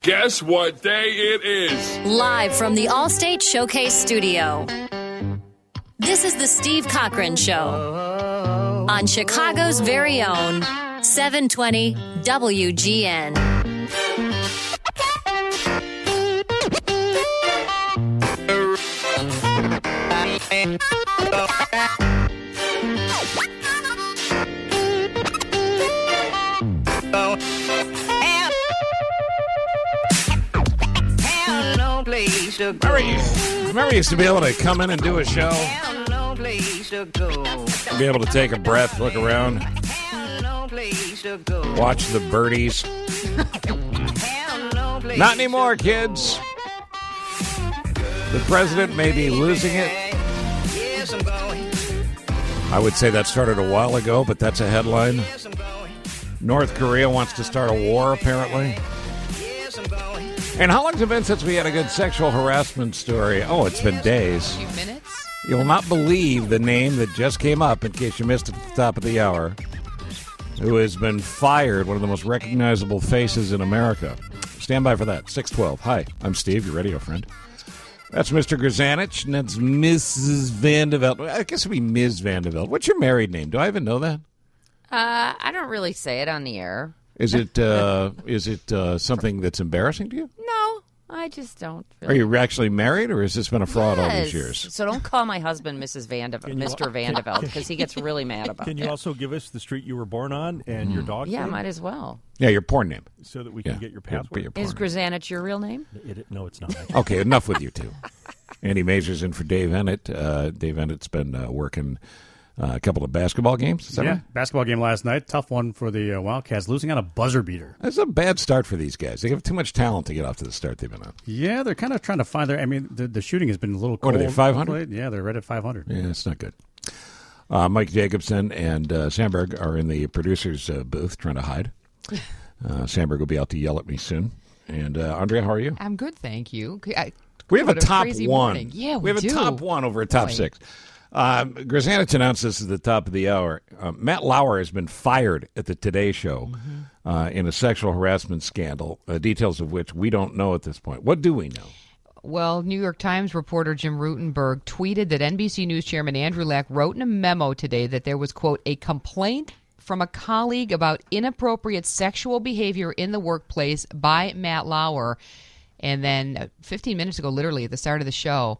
Guess what day it is? Live from the Allstate Showcase Studio. This is the Steve Cochran Show on Chicago's very own 720 WGN. Remember you used to be able to come in and do a show, be able to take a breath, look around, watch the birdies. Not anymore, kids. The president may be losing it. I would say that started a while ago, but that's a headline. North Korea wants to start a war, apparently. And how long's it been since we had a good sexual harassment story? Oh, it's been days. A few minutes. You'll not believe the name that just came up, in case you missed it at the top of the hour, who has been fired, one of the most recognizable faces in America. Stand by for that. 612. Hi, I'm Steve, your radio friend. That's Mr. Grzanich, and that's Mrs. Vandeveld. I guess it'd be Ms. Vandeveld. What's your married name? Do I even know that? I don't really say it on the air. Is it something that's embarrassing to you? No, I just don't. Really. Are you actually married, or has this been a fraud all these years? So don't call my husband Mrs. Mr. Vandeveld, because he gets really mad about it. Can you also give us the street you were born on and your dog's name? Yeah, might as well. Yeah, your porn name. So that we can get your password. Is Grzanich your real name? No, it's not. Okay, enough with you two. Andy Mazur's in for Dave Ennett. Dave Ennett's been working a couple of basketball games. Is that right? Basketball game last night. Tough one for the Wildcats, losing on a buzzer beater. That's a bad start for these guys. They have too much talent to get off to the start they've been on. Yeah, they're kind of trying to find their. I mean, the shooting has been a little cold. What are they, 500? Yeah, they're right at 500. Yeah, it's not good. Mike Jacobson and Sandberg are in the producer's booth trying to hide. Sandberg will be out to yell at me soon. And Andrea, how are you? I'm good, thank you. We have a top crazy one. Morning. Yeah, we have do. a top one over a top six. Grzanich announced this at the top of the hour. Matt Lauer has been fired at the Today Show in a sexual harassment scandal, details of which we don't know at this point. What do we know? Well, New York Times reporter Jim Rutenberg tweeted that NBC News chairman Andrew Lack wrote in a memo today that there was, quote, a complaint from a colleague about inappropriate sexual behavior in the workplace by Matt Lauer. And then 15 minutes ago, literally at the start of the show,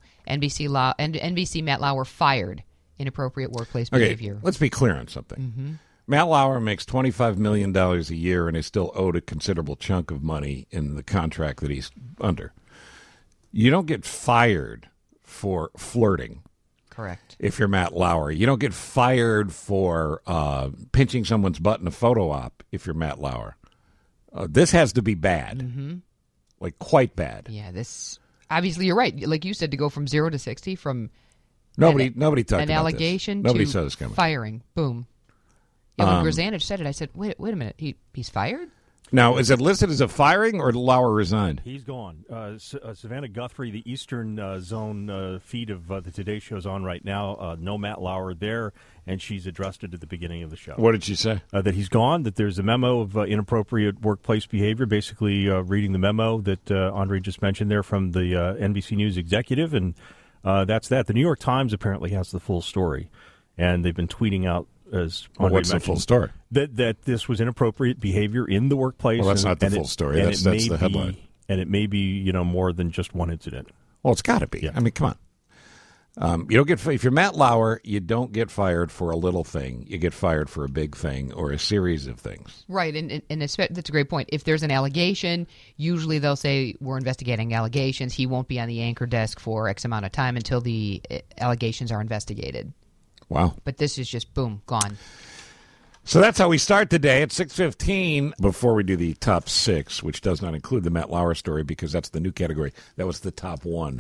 NBC Matt Lauer fired inappropriate workplace behavior. Let's be clear on something. Mm-hmm. Matt Lauer makes $25 million a year and is still owed a considerable chunk of money in the contract that he's under. You don't get fired for flirting. Correct. If you're Matt Lauer. You don't get fired for pinching someone's butt in a photo op if you're Matt Lauer. This has to be bad. Mm-hmm. Like, quite bad. Yeah, this... Obviously, you're right. Like you said, to go from 0 to 60, from... Nobody talked about this. An allegation Nobody to saw this coming. Firing. Boom. Yeah, when Grzanich said it, I said, wait a minute. He's fired? Now, is it listed as a firing or Lauer resigned? He's gone. Savannah Guthrie, the Eastern Zone feed of the Today Show is on right now. No Matt Lauer there, and she's addressed it at the beginning of the show. What did she say? That he's gone, that there's a memo of inappropriate workplace behavior, basically reading the memo that Andre just mentioned there from the NBC News executive, and that's that. The New York Times apparently has the full story, and they've been tweeting out, as Andre what's the full story? That this was inappropriate behavior in the workplace. Well, that's not the full story. That's the headline. And it may be, more than just one incident. Well, it's got to be. Yeah. I mean, come on. You don't get if you're Matt Lauer, you don't get fired for a little thing. You get fired for a big thing or a series of things. Right, and that's a great point. If there's an allegation, usually they'll say we're investigating allegations. He won't be on the anchor desk for X amount of time until the allegations are investigated. Wow. But this is just, boom, gone. So that's how we start today at 6:15. Before we do the top six, which does not include the Matt Lauer story because that's the new category. That was the top one.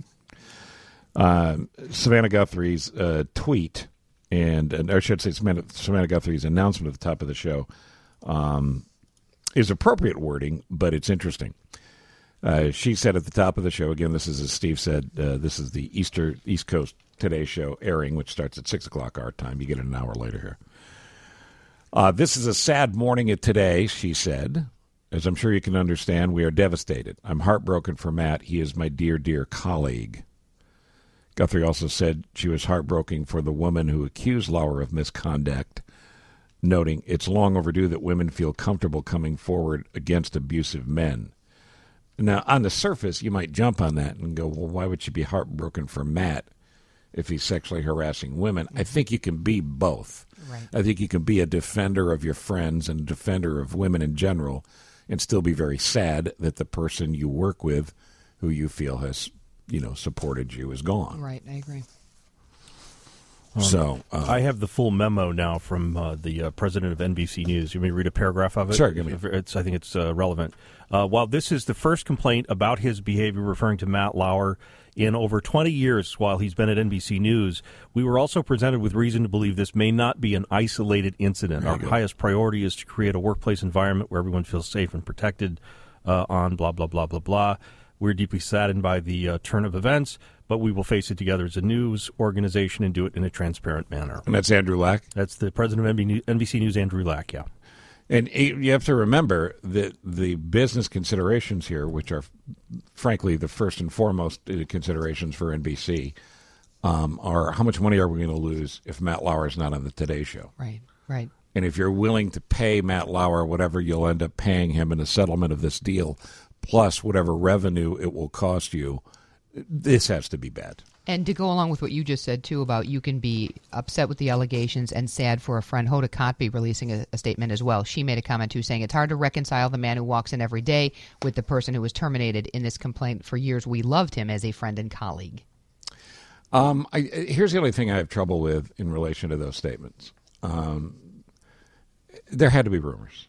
Savannah Guthrie's tweet, and I should say Savannah Guthrie's announcement at the top of the show is appropriate wording, but it's interesting. She said at the top of the show, again, this is as Steve said, this is the East Coast Today Show airing, which starts at 6 o'clock our time. You get it an hour later here. This is a sad morning at Today, she said. As I'm sure you can understand, we are devastated. I'm heartbroken for Matt. He is my dear, dear colleague. Guthrie also said she was heartbroken for the woman who accused Lauer of misconduct, noting it's long overdue that women feel comfortable coming forward against abusive men. Now, on the surface, you might jump on that and go, well, why would she be heartbroken for Matt if he's sexually harassing women? I think you can be both. Right. I think you can be a defender of your friends and a defender of women in general and still be very sad that the person you work with who you feel has, supported you is gone. Right, I agree. So I have the full memo now from the president of NBC News. You may read a paragraph of it? Sure, give me. I think it's relevant. While this is the first complaint about his behavior referring to Matt Lauer in over 20 years while he's been at NBC News, we were also presented with reason to believe this may not be an isolated incident. Our highest priority is to create a workplace environment where everyone feels safe and protected on blah, blah, blah, blah, blah. We're deeply saddened by the turn of events, but we will face it together as a news organization and do it in a transparent manner. And that's Andrew Lack? That's the president of NBC News, Andrew Lack, yeah. And you have to remember that the business considerations here, which are, frankly, the first and foremost considerations for NBC, are how much money are we going to lose if Matt Lauer is not on the Today Show? Right, right. And if you're willing to pay Matt Lauer whatever you'll end up paying him in a settlement of this deal, plus whatever revenue it will cost you, this has to be bad. And to go along with what you just said, too, about you can be upset with the allegations and sad for a friend, Hoda Kotb releasing a statement as well. She made a comment, too, saying it's hard to reconcile the man who walks in every day with the person who was terminated in this complaint. For years, we loved him as a friend and colleague. Here's the only thing I have trouble with in relation to those statements. There had to be rumors.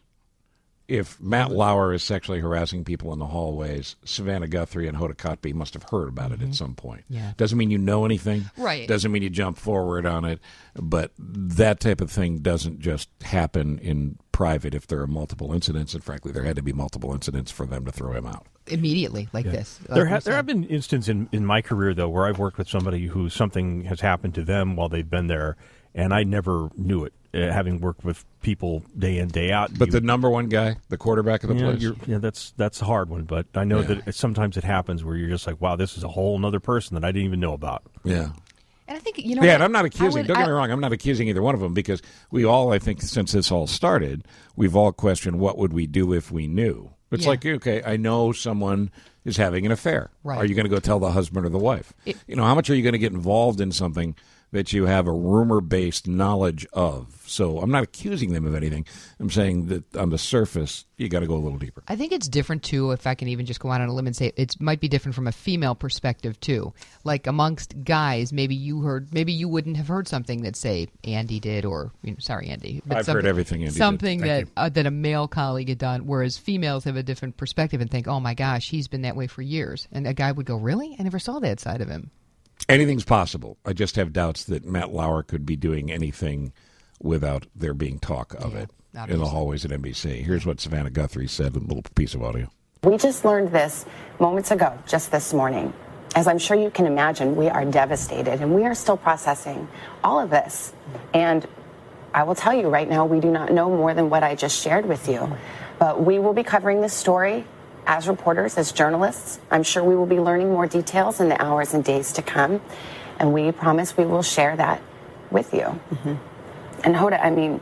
If Matt Lauer is sexually harassing people in the hallways, Savannah Guthrie and Hoda Kotb must have heard about it at some point. Yeah. Doesn't mean you know anything. Right. Doesn't mean you jump forward on it. But that type of thing doesn't just happen in private if there are multiple incidents. And frankly, there had to be multiple incidents for them to throw him out. Immediately, like this. There have been instances in my career, though, where I've worked with somebody who something has happened to them while they've been there, and I never knew it. Having worked with people day in, day out. But the number one guy, the quarterback of the place? That's a hard one. But I know that sometimes it happens where you're just like, wow, this is a whole other person that I didn't even know about. Yeah. And I think, and I'm not accusing, don't get me wrong, I'm not accusing either one of them because we all, I think, since this all started, we've all questioned what would we do if we knew. It's like, okay, I know someone is having an affair. Right. Are you going to go tell the husband or the wife? How much are you going to get involved in something that you have a rumor-based knowledge of? So I'm not accusing them of anything. I'm saying that on the surface, you got to go a little deeper. I think it's different, too, if I can even just go out on a limb and say it might be different from a female perspective, too. Like amongst guys, maybe you wouldn't have heard something that, say, Andy did or, sorry, Andy. But I've heard everything Andy did. Something that a male colleague had done, whereas females have a different perspective and think, oh, my gosh, he's been that way for years. And a guy would go, really? I never saw that side of him. Anything's possible. I just have doubts that Matt Lauer could be doing anything without there being talk of it in the hallways at NBC. Here's what Savannah Guthrie said in a little piece of audio. We just learned this moments ago, just this morning. As I'm sure you can imagine, we are devastated, and we are still processing all of this. And I will tell you right now, we do not know more than what I just shared with you. But we will be covering this story as reporters, as journalists. I'm sure we will be learning more details in the hours and days to come, and we promise we will share that with you. Mm-hmm. And Hoda,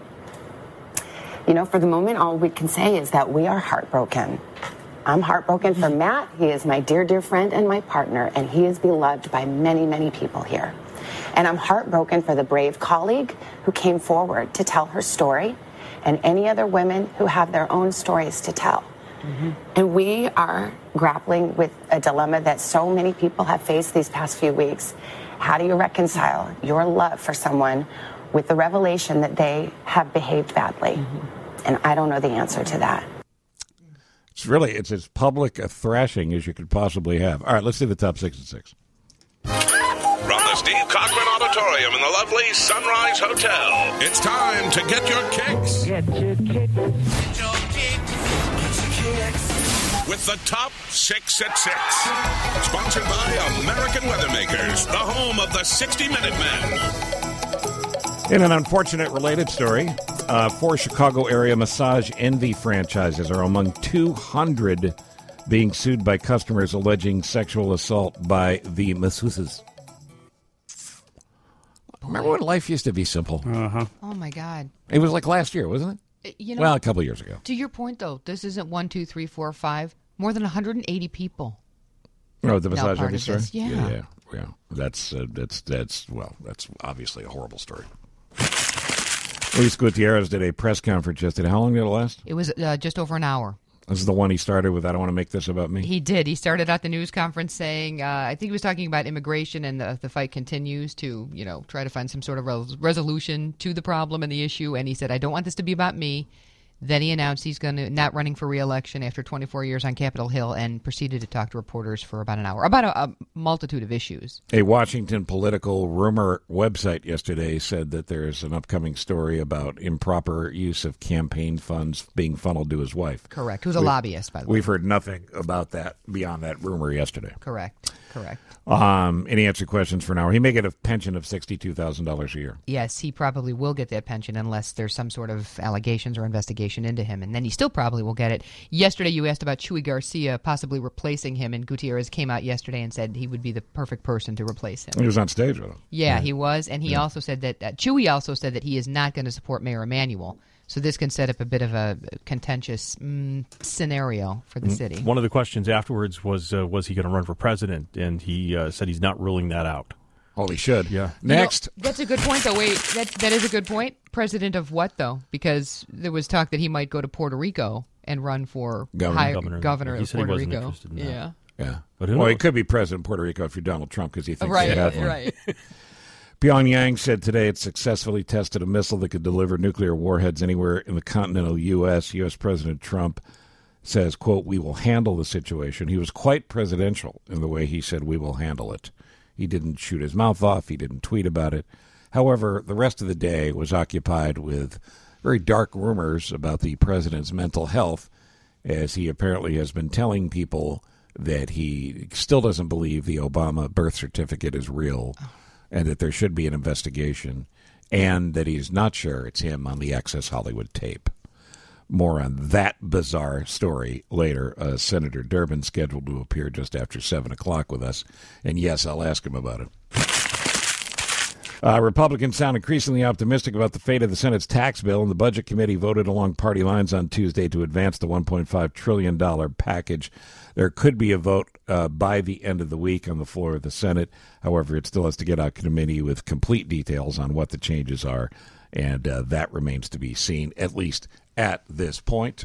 for the moment, all we can say is that we are heartbroken. I'm heartbroken for Matt. He is my dear, dear friend and my partner, and he is beloved by many, many people here. And I'm heartbroken for the brave colleague who came forward to tell her story, and any other women who have their own stories to tell. Mm-hmm. And we are grappling with a dilemma that so many people have faced these past few weeks. How do you reconcile your love for someone with the revelation that they have behaved badly? Mm-hmm. And I don't know the answer to that. It's as public a thrashing as you could possibly have. All right, let's do the top 6 at 6. From the Steve Cochran Auditorium in the lovely Sunrise Hotel, it's time to get your kicks. Get your kicks. Get your kicks. With the top 6 at 6. Sponsored by American Weathermakers, the home of the 60 Minute Men. In an unfortunate related story, 4 Chicago area Massage Envy franchises are among 200 being sued by customers alleging sexual assault by the masseuses. Remember when life used to be simple? Uh-huh. Oh, my God. It was like last year, wasn't it? Well, a couple of years ago. To your point, though, this isn't 1, 2, 3, 4, 5. More than 180 people. Oh, the Massage Envy story? Yeah. That's obviously a horrible story. Luis Gutierrez did a press conference yesterday. How long did it last? It was just over an hour. This is the one he started with, I don't want to make this about me. He did. He started out the news conference saying, I think he was talking about immigration, and the fight continues to, try to find some sort of resolution to the problem and the issue. And he said, I don't want this to be about me. Then he announced he's not running for re-election after 24 years on Capitol Hill, and proceeded to talk to reporters for about an hour about a multitude of issues. A Washington political rumor website yesterday said that there's an upcoming story about improper use of campaign funds being funneled to his wife. Correct. Who's a lobbyist, by the way. We've heard nothing about that beyond that rumor yesterday. Correct. Any answer questions for an hour? He may get a pension of $62,000 a year. Yes, he probably will get that pension unless there's some sort of allegations or investigation into him, and then he still probably will get it. Yesterday you asked about Chuy Garcia possibly replacing him, and Gutierrez came out yesterday and said he would be the perfect person to replace him. He was on stage with him. Yeah, he was, and he also said that Chuy also said that he is not going to support Mayor Emanuel. So this can set up a bit of a contentious scenario for the city. One of the questions afterwards was he going to run for president? And he said he's not ruling that out. Oh, he should. Yeah. Next. That's a good point, though. Wait, that is a good point. President of what, though? Because there was talk that he might go to Puerto Rico and run for governor He of said Puerto he wasn't Rico. interested in that. Yeah. But he could be president of Puerto Rico if you're Donald Trump because he thinks right, he has one. Right. Pyongyang said today it successfully tested a missile that could deliver nuclear warheads anywhere in the continental U.S. U.S. President Trump says, quote, we will handle the situation. He was quite presidential in the way he said we will handle it. He didn't shoot his mouth off. He didn't tweet about it. However, the rest of the day was occupied with very dark rumors about the president's mental health, as he apparently has been telling people that he still doesn't believe the Obama birth certificate is real. And that there should be an investigation, and that he's not sure it's him on the Access Hollywood tape. More on that bizarre story later. Senator Durbin scheduled to appear just after 7 o'clock with us, and yes, I'll ask him about it. Republicans sound increasingly optimistic about the fate of the Senate's tax bill, and the Budget Committee voted along party lines on Tuesday to advance the $1.5 trillion package. There could be a vote by the end of the week on the floor of the Senate. However, it still has to get out of committee with complete details on what the changes are, and that remains to be seen, at least at this point.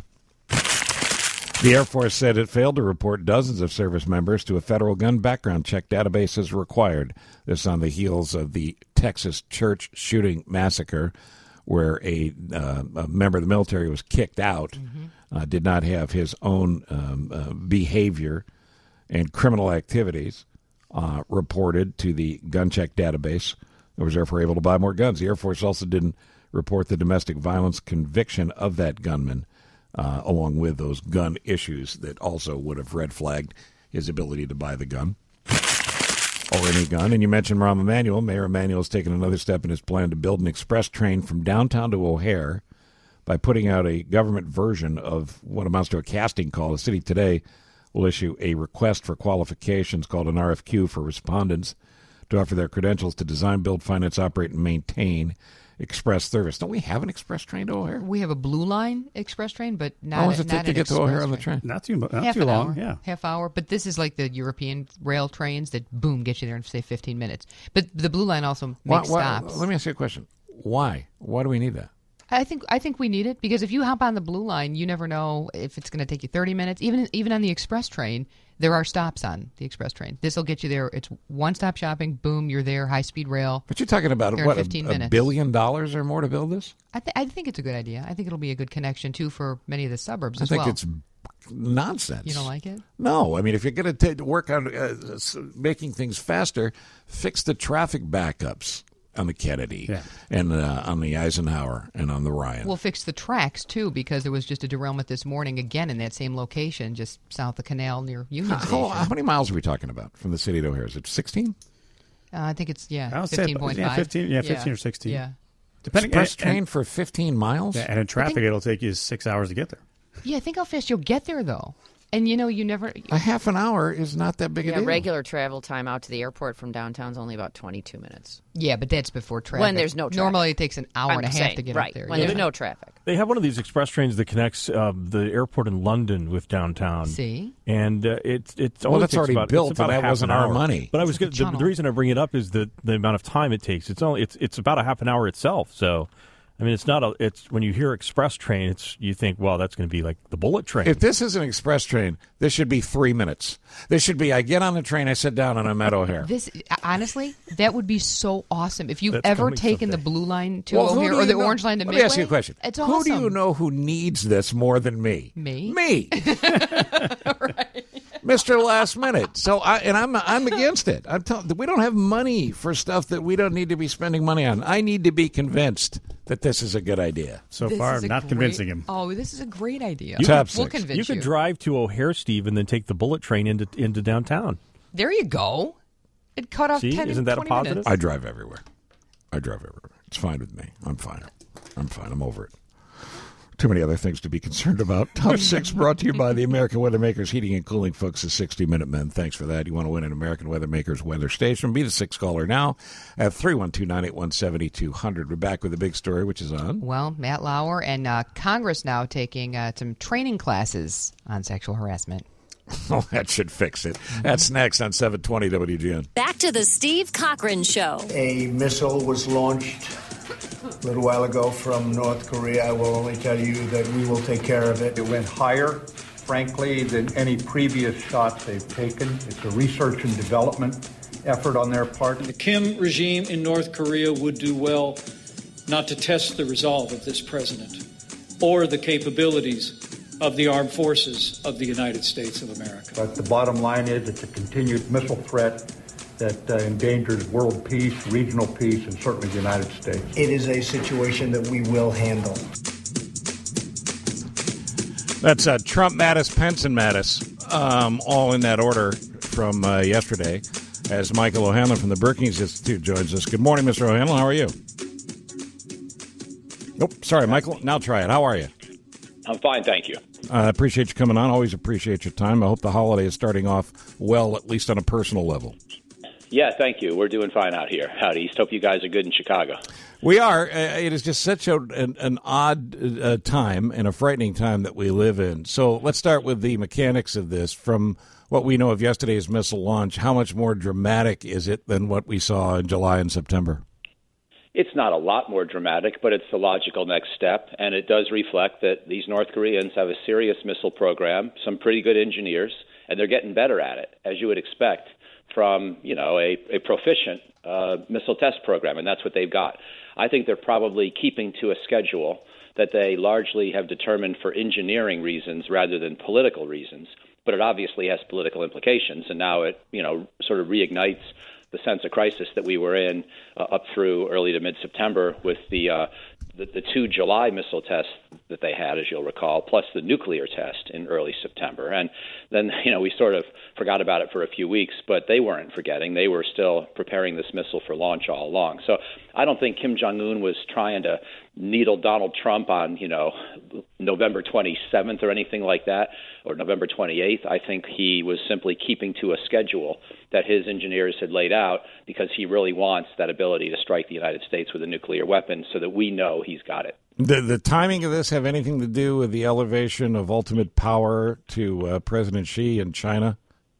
The Air Force said it failed to report dozens of service members to a federal gun background check database as required. This on the heels of the Texas church shooting massacre, where a member of the military was kicked out, did not have his own behavior and criminal activities reported to the gun check database. It was therefore able to buy more guns. The Air Force also didn't report the domestic violence conviction of that gunman, along with those gun issues that also would have red flagged his ability to buy the gun or any gun. And you mentioned Rahm Emanuel. Mayor Emanuel has taken another step in his plan to build an express train from downtown to O'Hare by putting out a government version of what amounts to a casting call. The city today will issue a request for qualifications called an RFQ for respondents to offer their credentials to design, build, finance, operate, and maintain express service. Don't we have an express train to O'Hare? We have a Blue Line express train, but not. How long does it take to get to O'Hare on the train? Not too long. Hour, Yeah, half hour. But this is like the European rail trains that boom get you there in say 15 minutes. But the Blue Line also makes stops. Let me ask you a question. Why? Why do we need that? I think we need it because if you hop on the Blue Line, you never know if it's going to take you 30 minutes. Even on the express train, there are stops on the express train. This will get you there. It's one-stop shopping. Boom, you're there. High-speed rail. But you're talking about, what, $1 billion or more to build this? I think it's a good idea. I think it'll be a good connection, too, for many of the suburbs as well. I think it's nonsense. You don't like it? No. I mean, if you're going to work on making things faster, fix the traffic backups on the Kennedy and on the Eisenhower and on the Ryan. We'll fix the tracks, too, because there was just a derailment this morning, again, in that same location, just south of Canal near Union Station. How many miles are we talking about from the city to O'Hare? Is it 16? I think it's, 15.5. 15 or 16. Yeah. Express train for 15 miles? And in traffic, it'll take you 6 hours to get there. Yeah, think how fast you'll get there, though. And, you never... A half an hour is not that big a deal. Regular travel time out to the airport from downtown is only about 22 minutes. Yeah, but that's before traffic. When there's no traffic. Normally it takes an hour and a half to get up there. When there's no traffic. They have one of these express trains that connects the airport in London with downtown. See? And it's well, that's takes already about, built, it's about and that wasn't our money. But the reason I bring it up is the amount of time it takes. It's about a half an hour itself. So, I mean, it's when you hear express train, you think, well, that's going to be like the bullet train. If this is an express train, this should be 3 minutes. This should be, I get on the train, I sit down, and I'm at O'Hare. Honestly, that would be so awesome. If you've ever taken the Blue Line to O'Hare or the Orange Line to Midway. Let me ask you a question. It's awesome. Who do you know who needs this more than me? Me? Me. Right. Mr. Last Minute. So I'm against it. We don't have money for stuff that we don't need to be spending money on. I need to be convinced that this is a good idea. So far, not convincing him. Oh, this is a great idea. We'll convince you. You could drive to O'Hare, Steve, and then take the bullet train into downtown. There you go. It cut off 10 isn't that a 20 positive? minutes. I drive everywhere. It's fine with me. I'm fine. I'm over it. Too many other things to be concerned about. Top 6 brought to you by the American Weather Makers Heating and Cooling folks at 60 Minute Men. Thanks for that. You want to win an American Weather Makers weather station? Be the 6th caller now at 312-981-7200. We're back with the big story, which is on. Well, Matt Lauer and Congress now taking some training classes on sexual harassment. Oh, that should fix it. That's next on 720 WGN. Back to the Steve Cochran Show. A missile was launched a little while ago from North Korea. I will only tell you that we will take care of it. It went higher, frankly, than any previous shots they've taken. It's a research and development effort on their part. The Kim regime in North Korea would do well not to test the resolve of this president or the capabilities of the armed forces of the United States of America. But the bottom line is it's a continued missile threat that endangers world peace, regional peace, and certainly the United States. It is a situation that we will handle. That's Trump, Mattis, Pence, and Mattis, all in that order from yesterday, as Michael O'Hanlon from the Brookings Institute joins us. Good morning, Mr. O'Hanlon. How are you? Nope, sorry, Michael. Now try it. How are you? I'm fine, thank you. I appreciate you coming on. Always appreciate your time. I hope the holiday is starting off well, at least on a personal level. Yeah, thank you. We're doing fine out here out east. Hope you guys are good in Chicago. We are. It is just such an odd time and a frightening time that we live in. So let's start with the mechanics of this. From what we know of yesterday's missile launch, how much more dramatic is it than what we saw in July and September? It's not a lot more dramatic, but it's the logical next step, and it does reflect that these North Koreans have a serious missile program, some pretty good engineers, and they're getting better at it, as you would expect from, a proficient missile test program, and that's what they've got. I think they're probably keeping to a schedule that they largely have determined for engineering reasons rather than political reasons, but it obviously has political implications, and now it, sort of reignites the sense of crisis that we were in up through early to mid-September with the 2 July missile tests that they had, as you'll recall, plus the nuclear test in early September. And then, we sort of forgot about it for a few weeks, but they weren't forgetting. They were still preparing this missile for launch all along. So I don't think Kim Jong-un was trying to needle Donald Trump on, November 27th or anything like that, or November 28th. I think he was simply keeping to a schedule that his engineers had laid out because he really wants that ability to strike the United States with a nuclear weapon so that we know he's got it. The timing of this have anything to do with the elevation of ultimate power to President Xi in China?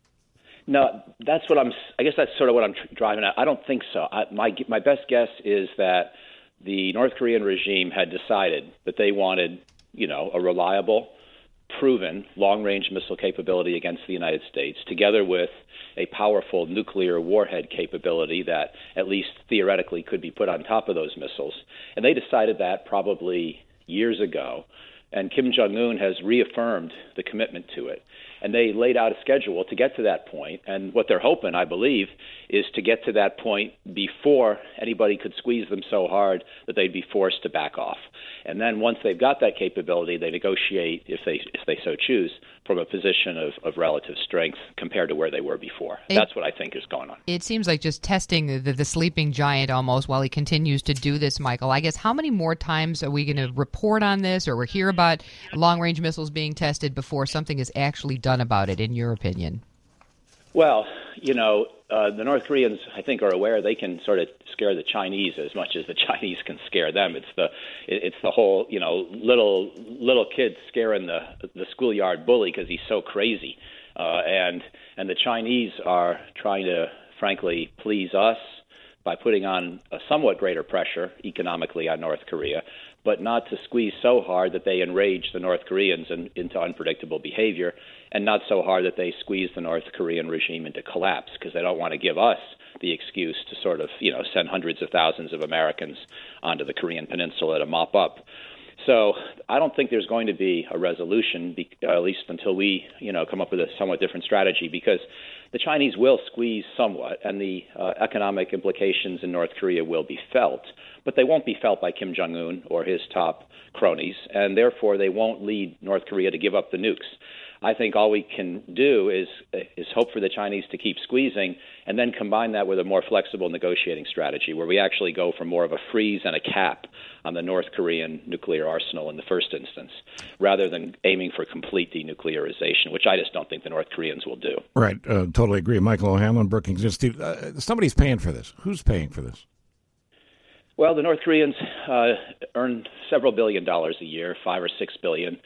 No, I guess that's sort of what I'm driving at. I don't think so. My best guess is that the North Korean regime had decided that they wanted, a reliable, proven long-range missile capability against the United States, together with a powerful nuclear warhead capability that at least theoretically could be put on top of those missiles. And they decided that probably years ago, and Kim Jong-un has reaffirmed the commitment to it. And they laid out a schedule to get to that point. And what they're hoping, I believe, is to get to that point before anybody could squeeze them so hard that they'd be forced to back off. And then once they've got that capability, they negotiate, if they so choose, from a position of relative strength compared to where they were before. That's what I think is going on. It seems like just testing the sleeping giant almost while he continues to do this, Michael. I guess how many more times are we going to report on this or hear about long-range missiles being tested before something is actually done about it, in your opinion? Well, the North Koreans, I think, are aware they can sort of scare the Chinese as much as the Chinese can scare them. It's the whole, little kid scaring the schoolyard bully because he's so crazy, and the Chinese are trying to, frankly, please us by putting on a somewhat greater pressure economically on North Korea, but not to squeeze so hard that they enrage the North Koreans into unpredictable behavior, and not so hard that they squeeze the North Korean regime into collapse, because they don't want to give us the excuse to sort of, send hundreds of thousands of Americans onto the Korean peninsula to mop up. So I don't think there's going to be a resolution, at least until we, come up with a somewhat different strategy, because the Chinese will squeeze somewhat, and the economic implications in North Korea will be felt, but they won't be felt by Kim Jong-un or his top cronies, and therefore they won't lead North Korea to give up the nukes. I think all we can do is hope for the Chinese to keep squeezing and then combine that with a more flexible negotiating strategy where we actually go for more of a freeze and a cap on the North Korean nuclear arsenal in the first instance, rather than aiming for complete denuclearization, which I just don't think the North Koreans will do. Right. Totally agree. Michael O'Hanlon, Brookings Institute. Somebody's paying for this. Who's paying for this? Well, the North Koreans earn several $1 billion a year, $5 or $6 billion.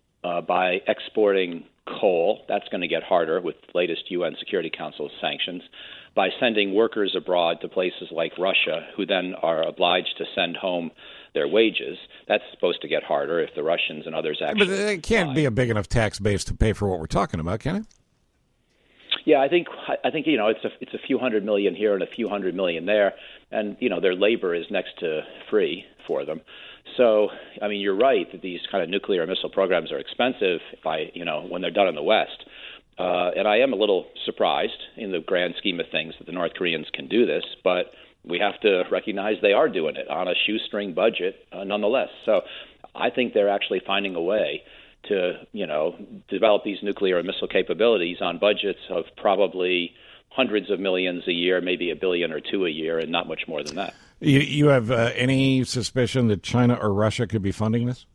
By exporting coal. That's going to get harder with the latest UN Security Council sanctions. By sending workers abroad to places like Russia, who then are obliged to send home their wages. That's supposed to get harder if the Russians and others actually... But it can't be a big enough tax base to pay for what we're talking about, can it? Yeah, I think it's a few $100 million here and a few $100 million there, and their labor is next to free for them. So, I mean, you're right that these kind of nuclear missile programs are expensive when they're done in the West. And I am a little surprised in the grand scheme of things that the North Koreans can do this, but we have to recognize they are doing it on a shoestring budget nonetheless. So I think they're actually finding a way to, develop these nuclear and missile capabilities on budgets of probably hundreds of millions a year, maybe $1 billion or $2 billion a year, and not much more than that. You have any suspicion that China or Russia could be funding this?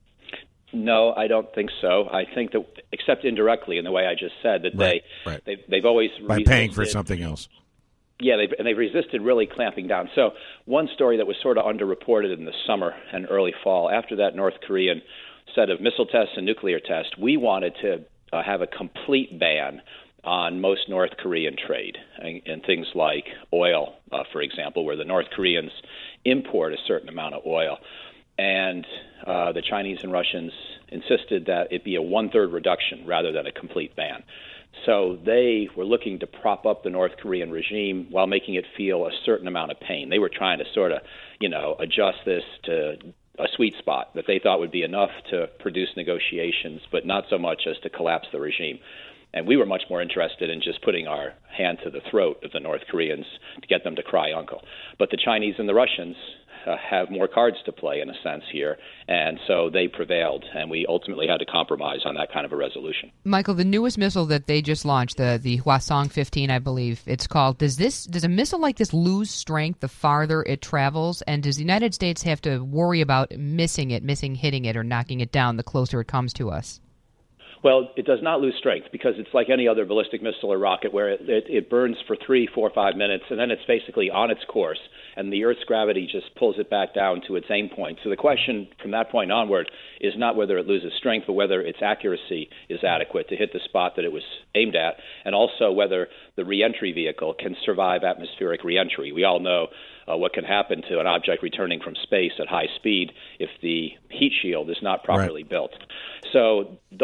No, I don't think so. I think that, except indirectly in the way I just said, that they've always by paying for something else. Yeah, they've resisted really clamping down. So one story that was sort of underreported in the summer and early fall, after that North Korean set of missile tests and nuclear tests, we wanted to have a complete ban on most North Korean trade and things like oil, for example, where the North Koreans import a certain amount of oil. And the Chinese and Russians insisted that it be a 1/3 reduction rather than a complete ban. So they were looking to prop up the North Korean regime while making it feel a certain amount of pain. They were trying to sort of, adjust this to a sweet spot that they thought would be enough to produce negotiations, but not so much as to collapse the regime. And we were much more interested in just putting our hand to the throat of the North Koreans to get them to cry uncle. But the Chinese and the Russians have more cards to play, in a sense, here. And so they prevailed, and we ultimately had to compromise on that kind of a resolution. Michael, the newest missile that they just launched, the Hwasong-15, I believe it's called, does a missile like this lose strength the farther it travels? And does the United States have to worry about hitting it, or knocking it down the closer it comes to us? Well, it does not lose strength because it's like any other ballistic missile or rocket where it burns for 3, 4, 5 minutes, and then it's basically on its course, and the Earth's gravity just pulls it back down to its aim point. So the question from that point onward is not whether it loses strength, but whether its accuracy is adequate to hit the spot that it was aimed at, and also whether the reentry vehicle can survive atmospheric reentry. We all know what can happen to an object returning from space at high speed if the heat shield is not properly built. So those are the questions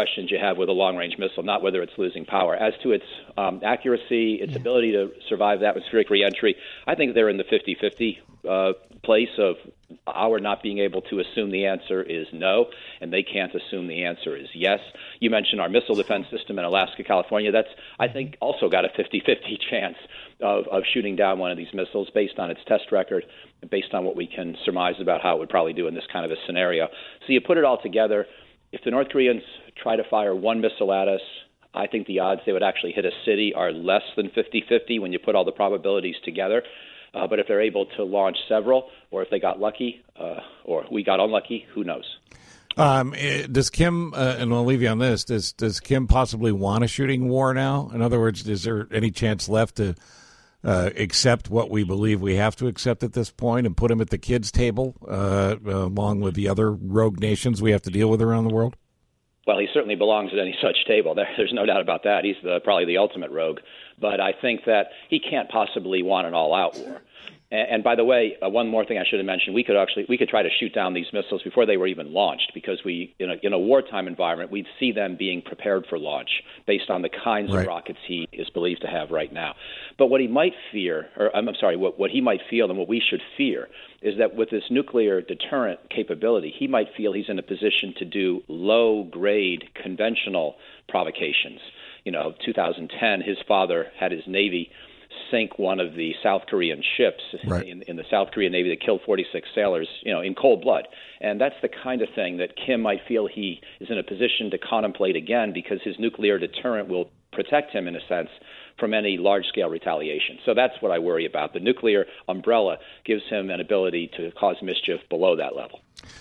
questions you have with a long-range missile, not whether it's losing power. As to its accuracy, its ability to survive the atmospheric reentry, I think they're in the 50-50 place of our not being able to assume the answer is no, and they can't assume the answer is yes. You mentioned our missile defense system in Alaska, California. That's, I think, also got a 50-50 chance of shooting down one of these missiles based on its test record, based on what we can surmise about how it would probably do in this kind of a scenario. So you put it all together. If the North Koreans try to fire one missile at us, I think the odds they would actually hit a city are less than 50-50 when you put all the probabilities together. But if they're able to launch several, or if they got lucky, or we got unlucky, who knows? Does Kim, and I'll leave you on this, does Kim possibly want a shooting war now? In other words, is there any chance left to accept what we believe we have to accept at this point and put him at the kids' table along with the other rogue nations we have to deal with around the world? Well, he certainly belongs at any such table. There's no doubt about that. He's probably the ultimate rogue. But I think that he can't possibly want an all-out war. And by the way, one more thing I should have mentioned: we could try to shoot down these missiles before they were even launched, because in a wartime environment, we'd see them being prepared for launch based on the kinds of rockets he is believed to have right now. But what he might fear, what he might feel, and what we should fear, is that with this nuclear deterrent capability, he might feel he's in a position to do low-grade conventional provocations. 2010, his father had his Navy sink one of the South Korean ships in the South Korean Navy that killed 46 sailors, in cold blood. And that's the kind of thing that Kim might feel he is in a position to contemplate again, because his nuclear deterrent will protect him, in a sense, from any large-scale retaliation. So that's what I worry about. The nuclear umbrella gives him an ability to cause mischief below that level.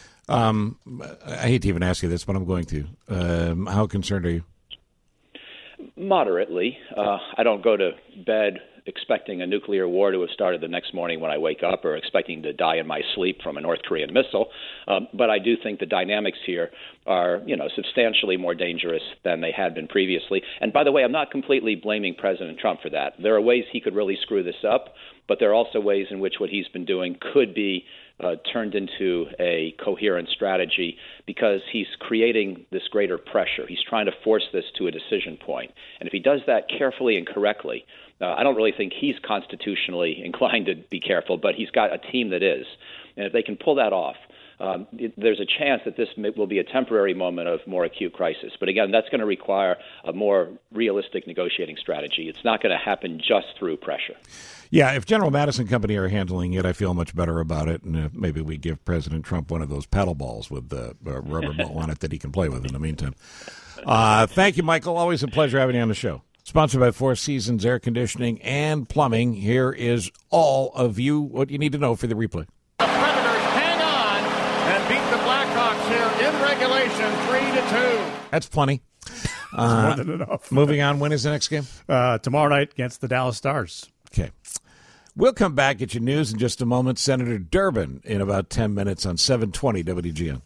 I hate to even ask you this, but I'm going to. How concerned are you? Moderately. I don't go to bed expecting a nuclear war to have started the next morning when I wake up, or expecting to die in my sleep from a North Korean missile. But I do think the dynamics here are, substantially more dangerous than they had been previously. And by the way, I'm not completely blaming President Trump for that. There are ways he could really screw this up, but there are also ways in which what he's been doing could be turned into a coherent strategy, because he's creating this greater pressure. He's trying to force this to a decision point. And if he does that carefully and correctly, I don't really think he's constitutionally inclined to be careful, but he's got a team that is. And if they can pull that off, there's a chance that this will be a temporary moment of more acute crisis. But again, that's going to require a more realistic negotiating strategy. It's not going to happen just through pressure. Yeah, if General Madison Company are handling it, I feel much better about it. And maybe we give President Trump one of those paddle balls with the rubber ball on it that he can play with in the meantime. Thank you, Michael. Always a pleasure having you on the show. Sponsored by Four Seasons Air Conditioning and Plumbing. Here is all of what you need to know for the replay. The Predators hang on and beat the Blackhawks here in regulation 3-2. That's plenty. More than enough. Moving on, when is the next game? Tomorrow night against the Dallas Stars. Okay. We'll come back at your news in just a moment. Senator Durbin in about 10 minutes on 720 WGN.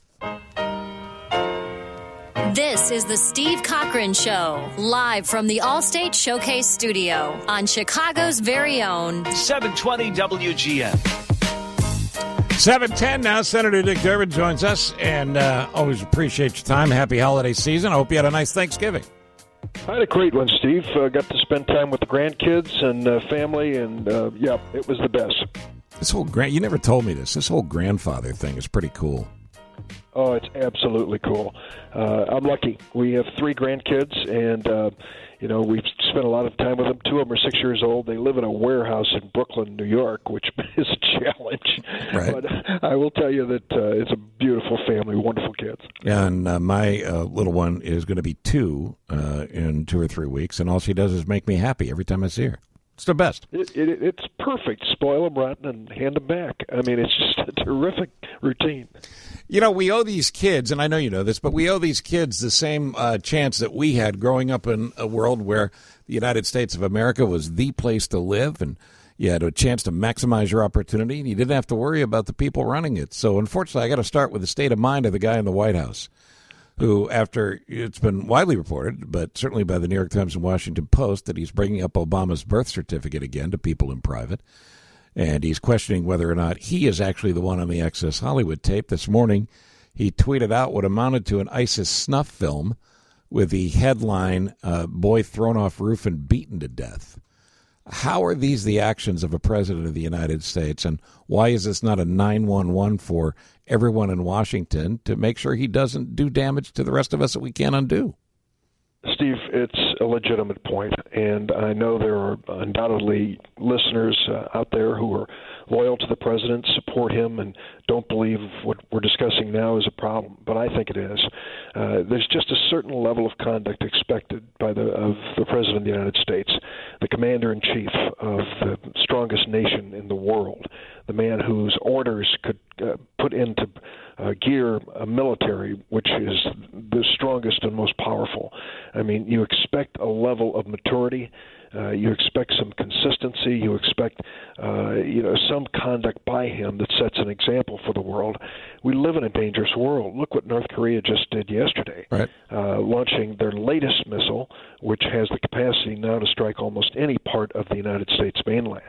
This is the Steve Cochran Show, live from the Allstate Showcase Studio on Chicago's very own 720 WGN. 7:10 now. Senator Dick Durbin joins us, and always appreciate your time. Happy holiday season. I hope you had a nice Thanksgiving. I had a great one, Steve. Got to spend time with the grandkids and family, and it was the best. This whole you never told me this. This whole grandfather thing is pretty cool. Oh, it's absolutely cool. I'm lucky. We have 3 grandkids, and we've spent a lot of time with them. 2 of them are 6 years old. They live in a warehouse in Brooklyn, New York, which is a challenge. Right. But I will tell you that it's a beautiful family, wonderful kids. And my little one is going to be 2 in 2 or 3 weeks, and all she does is make me happy every time I see her. It's the best. It's perfect. Spoil them rotten and hand them back. I mean, it's just a terrific routine. We owe these kids, and I know you know this, but we owe these kids the same chance that we had growing up in a world where the United States of America was the place to live, and you had a chance to maximize your opportunity, and you didn't have to worry about the people running it. So, unfortunately, I got to start with the state of mind of the guy in the White House, who, after it's been widely reported, but certainly by the New York Times and Washington Post, that he's bringing up Obama's birth certificate again to people in private. And he's questioning whether or not he is actually the one on the Access Hollywood tape. This morning, he tweeted out what amounted to an ISIS snuff film with the headline, boy thrown off roof and beaten to death. How are these the actions of a president of the United States, and why is this not a 911 for everyone in Washington to make sure he doesn't do damage to the rest of us that we can't undo? Steve, it's a legitimate point, and I know there are undoubtedly listeners out there who are loyal to the president, support him, and don't believe what we're discussing now is a problem, but I think it is. There's just a certain level of conduct expected of the president of the United States, the commander-in-chief of the strongest nation in the world, the man whose orders could put into gear a military which is the strongest and most powerful. I mean, you expect a level of maturity. You expect some consistency. You expect, some conduct by him that sets an example for the world. We live in a dangerous world. Look what North Korea just did yesterday, right. Launching their latest missile, which has the capacity now to strike almost any part of the United States mainland.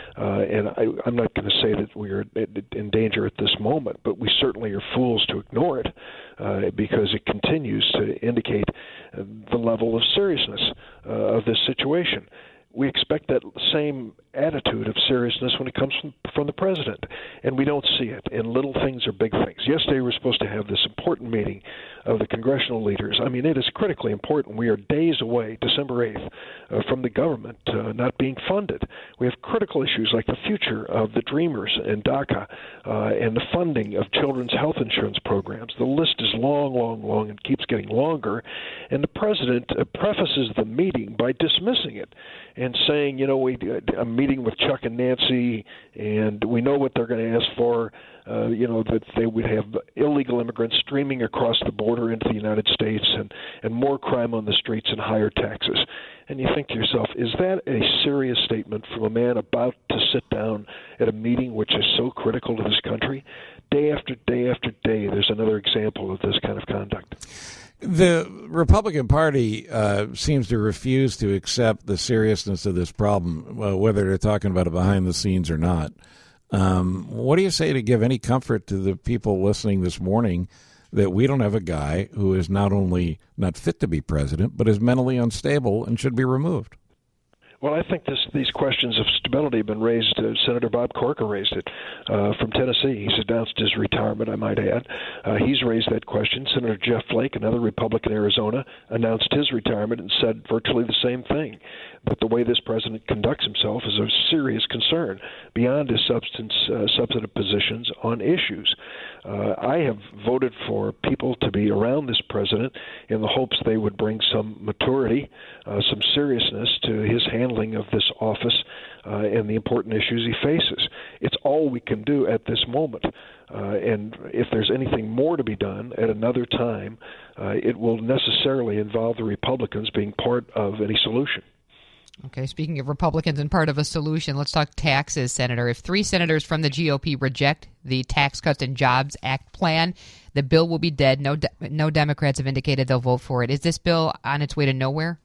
And I'm not going to say that we are in danger at this moment, but we certainly are fools to ignore it because it continues to indicate the level of seriousness of this situation. We expect that same attitude of seriousness when it comes from the president, and we don't see it. And little things are big things. Yesterday we were supposed to have this important meeting of the congressional leaders. I mean, it is critically important. We are days away, December 8th, from the government not being funded. We have critical issues like the future of the Dreamers and DACA and the funding of children's health insurance programs. The list is long, long, long and keeps getting longer. And the president prefaces the meeting by dismissing it and saying, I'm meeting with Chuck and Nancy, and we know what they're going to ask for, that they would have illegal immigrants streaming across the border into the United States and more crime on the streets and higher taxes. And you think to yourself, is that a serious statement from a man about to sit down at a meeting which is so critical to this country? Day after day after day, there's another example of this kind of conduct. The Republican Party seems to refuse to accept the seriousness of this problem, whether they're talking about it behind the scenes or not. What do you say to give any comfort to the people listening this morning that we don't have a guy who is not only not fit to be president, but is mentally unstable and should be removed? Well, I think these questions of stability have been raised. Senator Bob Corker raised it from Tennessee. He's announced his retirement, I might add. He's raised that question. Senator Jeff Flake, another Republican in Arizona, announced his retirement and said virtually the same thing, that the way this president conducts himself is a serious concern beyond his substantive positions on issues. I have voted for people to be around this president in the hopes they would bring some maturity, some seriousness to his handling of this office and the important issues he faces. It's all we can do at this moment. And if there's anything more to be done at another time, it will necessarily involve the Republicans being part of any solution. Okay, speaking of Republicans and part of a solution, let's talk taxes, Senator. If 3 senators from the GOP reject the Tax Cuts and Jobs Act plan, the bill will be dead. No Democrats have indicated they'll vote for it. Is this bill on its way to nowhere?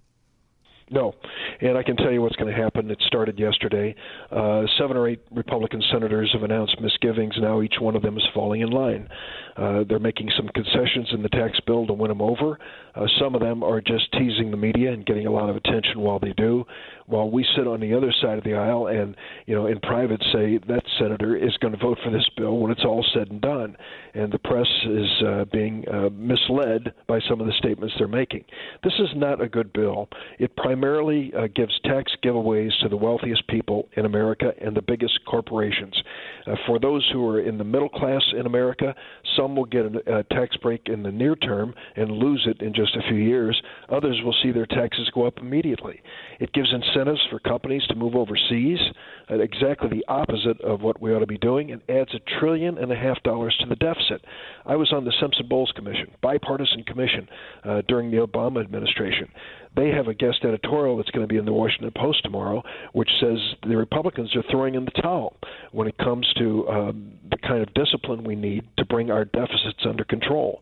No. And I can tell you what's going to happen. It started yesterday. 7 or 8 Republican senators have announced misgivings. Now each one of them is falling in line. They're making some concessions in the tax bill to win them over. Some of them are just teasing the media and getting a lot of attention while they do, while we sit on the other side of the aisle and, in private say that senator is going to vote for this bill when it's all said and done. And the press is being misled by some of the statements they're making. This is not a good bill. It primarily gives tax giveaways to the wealthiest people in America and the biggest corporations. For those who are in the middle class in America, some will get a tax break in the near term and lose it in just a few years. Others will see their taxes go up immediately. It gives incentives for companies to move overseas, exactly the opposite of what we ought to be doing, and adds $1.5 trillion to the deficit. I was on the Simpson-Bowles Commission, bipartisan commission, during the Obama administration. They have a guest editorial that's going to be in the Washington Post tomorrow, which says the Republicans are throwing in the towel when it comes to the kind of discipline we need to bring our deficits under control.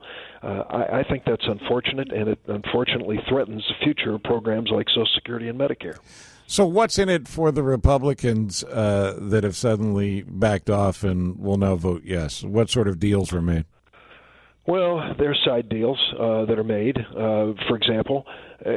I think that's unfortunate, and it unfortunately threatens the future of programs like Social Security and Medicare. So what's in it for the Republicans that have suddenly backed off and will now vote yes? What sort of deals were made? Well, there are side deals that are made. For example,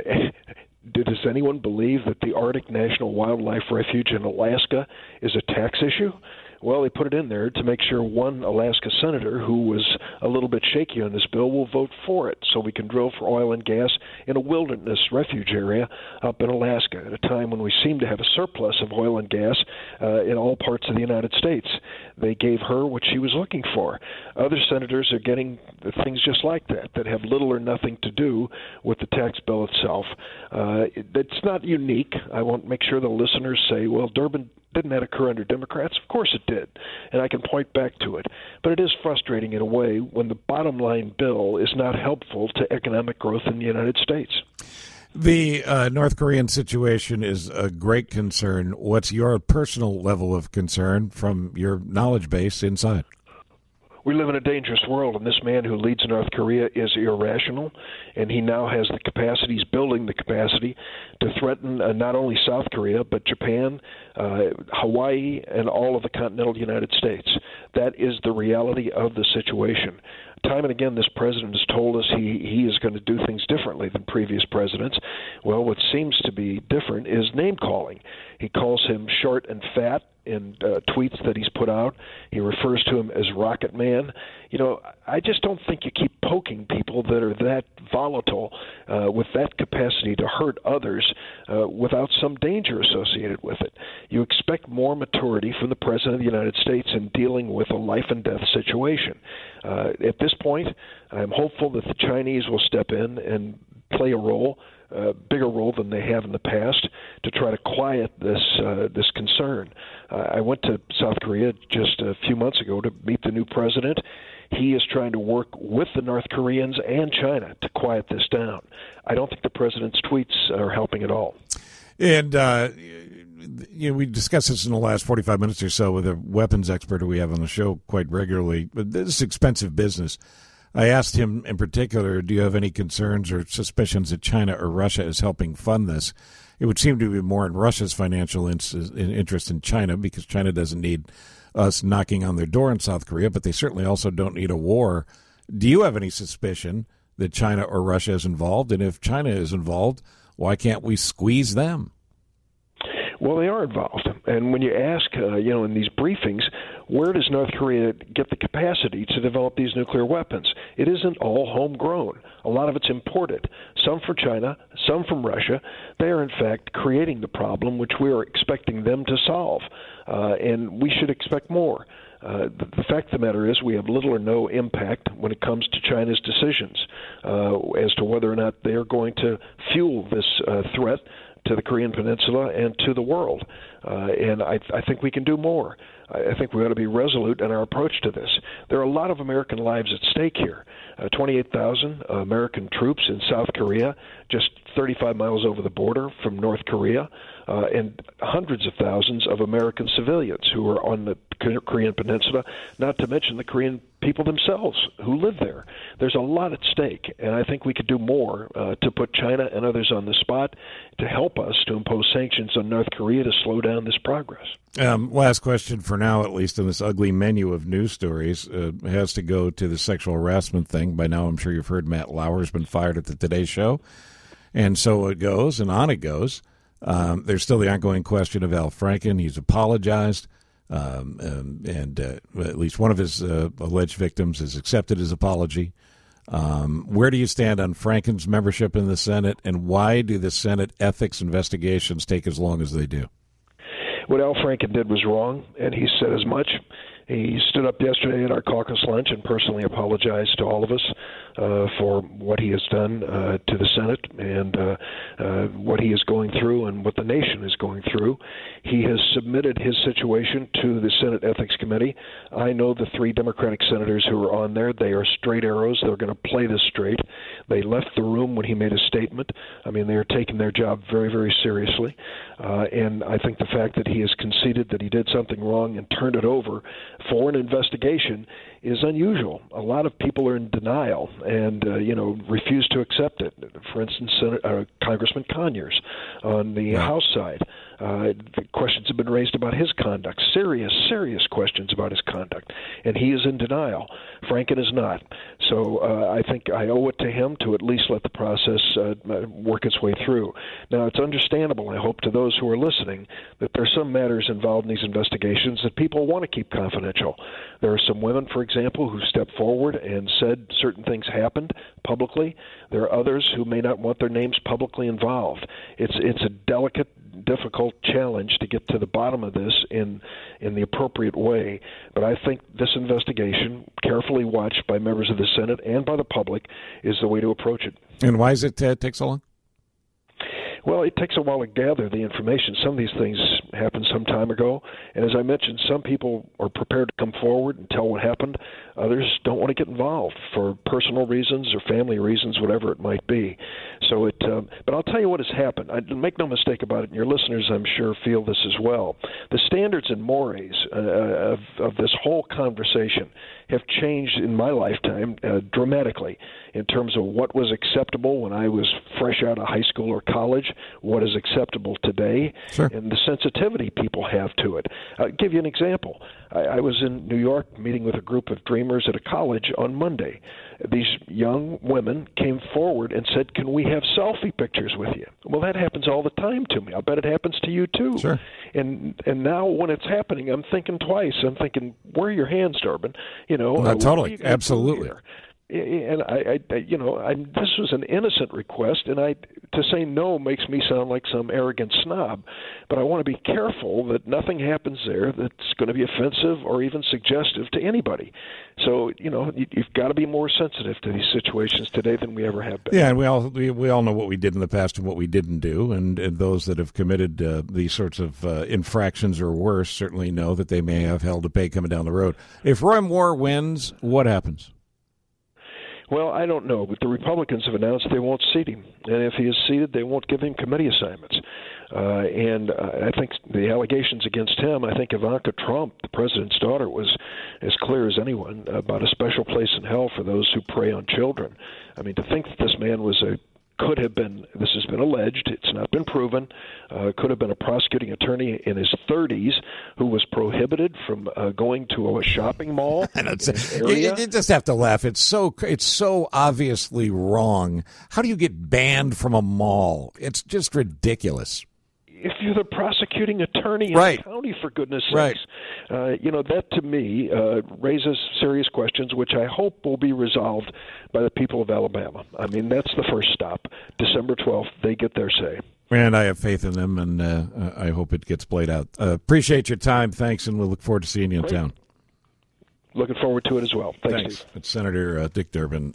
does anyone believe that the Arctic National Wildlife Refuge in Alaska is a tax issue? Well, they put it in there to make sure one Alaska senator who was a little bit shaky on this bill will vote for it so we can drill for oil and gas in a wilderness refuge area up in Alaska at a time when we seem to have a surplus of oil and gas in all parts of the United States. They gave her what she was looking for. Other senators are getting things just like that have little or nothing to do with the tax bill itself. It's not unique. I want to make sure the listeners say, well, Durbin, didn't that occur under Democrats? Of course it did, and I can point back to it. But it is frustrating in a way when the bottom line bill is not helpful to economic growth in the United States. The North Korean situation is a great concern. What's your personal level of concern from your knowledge base inside? We live in a dangerous world, and this man who leads North Korea is irrational, and he now has the capacity, he's building the capacity to threaten not only South Korea, but Japan, Hawaii, and all of the continental United States. That is the reality of the situation. Time and again, this president has told us he is going to do things differently than previous presidents. Well, what seems to be different is name-calling. He calls him short and fat in tweets that he's put out. He refers to him as Rocket Man. You know, I just don't think you keep poking people that are that volatile with that capacity to hurt others without some danger associated with it. You expect more maturity from the President of the United States in dealing with a life-and-death situation. At this point, I'm hopeful that the Chinese will step in and play a role, bigger role than they have in the past, to try to quiet this concern. I went to South Korea just a few months ago to meet the new president. He is trying to work with the North Koreans and China to quiet this down. I don't think the president's tweets are helping at all. And we discussed this in the last 45 minutes or so with a weapons expert who we have on the show quite regularly. But this is expensive business. I asked him in particular, do you have any concerns or suspicions that China or Russia is helping fund this? It would seem to be more in Russia's financial interest in China, because China doesn't need us knocking on their door in South Korea, but they certainly also don't need a war. Do you have any suspicion that China or Russia is involved? And if China is involved, why can't we squeeze them? Well, they are involved. And when you ask, in these briefings, where does North Korea get the capacity to develop these nuclear weapons? It isn't all homegrown. A lot of it's imported, some from China, some from Russia. They are, in fact, creating the problem, which we are expecting them to solve. And we should expect more. The fact of the matter is we have little or no impact when it comes to China's decisions as to whether or not they are going to fuel this threat to the Korean Peninsula and to the world. And I think we can do more. I think we ought to be resolute in our approach to this. There are a lot of American lives at stake here. 28,000 American troops in South Korea, just 35 miles over the border from North Korea, and hundreds of thousands of American civilians who are on the Korean Peninsula, not to mention the Korean people themselves who live there. There's a lot at stake, and I think we could do more to put China and others on the spot to help us to impose sanctions on North Korea to slow down this progress. Last question for now, at least in this ugly menu of news stories, has to go to the sexual harassment thing. By now, I'm sure you've heard Matt Lauer's been fired at the Today Show, and so it goes, and on it goes. There's still the ongoing question of Al Franken. He's apologized, and at least one of his alleged victims has accepted his apology. Where do you stand on Franken's membership in the Senate, and why do the Senate ethics investigations take as long as they do? What Al Franken did was wrong, and he said as much. He stood up yesterday at our caucus lunch and personally apologized to all of us for what he has done to the Senate and what he is going through and what the nation is going through. He has submitted his situation to the Senate Ethics Committee. I know the 3 Democratic senators who are on there. They are straight arrows. They're going to play this straight. They left the room when he made a statement. I mean, they are taking their job very, very seriously. And I think the fact that he has conceded that he did something wrong and turned it over for an investigation is unusual. A lot of people are in denial and, refuse to accept it. For instance, Congressman Conyers on the House side. The questions have been raised about his conduct, serious questions about his conduct, and he is in denial. Franken is not. So I think I owe it to him to at least let the process work its way through. Now, it's understandable, I hope, to those who are listening, that there are some matters involved in these investigations that people want to keep confidential. There are some women, for example, who stepped forward and said certain things happened publicly. There are others who may not want their names publicly involved. It's a delicate, difficult challenge to get to the bottom of this in the appropriate way. But I think this investigation, carefully watched by members of the Senate and by the public, is the way to approach it. And why does it take so long? Well, it takes a while to gather the information. Some of these things happened some time ago. And as I mentioned, some people are prepared to come forward and tell what happened. Others don't want to get involved for personal reasons or family reasons, whatever it might be. So but I'll tell you what has happened. Make no mistake about it, and your listeners, I'm sure, feel this as well. The standards and mores of this whole conversation have changed in my lifetime dramatically in terms of what was acceptable when I was fresh out of high school or college, what is acceptable today, and the sensitivity people have to it. I'll give you an example. I was in New York meeting with a group of dreamers at a college on Monday. These young women came forward and said, "Can we have selfie pictures with you?" Well, that happens all the time to me. I'll bet it happens to you too. Sure. And now when it's happening, I'm thinking twice. I'm thinking, where are your hands, Durbin? Totally, absolutely. And this was an innocent request, and to say no makes me sound like some arrogant snob. But I want to be careful that nothing happens there that's going to be offensive or even suggestive to anybody. So you've got to be more sensitive to these situations today than we ever have been. Yeah, and we all know what we did in the past and what we didn't do, and those that have committed these sorts of infractions or worse certainly know that they may have hell to pay coming down the road. If Roy Moore wins, what happens? Well, I don't know, but the Republicans have announced they won't seat him. And if he is seated, they won't give him committee assignments. And I think the allegations against him, I think Ivanka Trump, the president's daughter, was as clear as anyone about a special place in hell for those who prey on children. I mean, to think that this man could have been, this has been alleged, it's not been proven, could have been a prosecuting attorney in his 30s who was prohibited from going to a shopping mall. You just have to laugh. It's so obviously wrong. How do you get banned from a mall? It's just ridiculous. If you're the prosecuting attorney in the county, for goodness sakes. That to me raises serious questions, which I hope will be resolved by the people of Alabama. I mean, that's the first stop. December 12th, they get their say. And I have faith in them, and I hope it gets played out. Appreciate your time. Thanks, and we'll look forward to seeing you in town. Looking forward to it as well. Thanks. It's Senator Dick Durbin.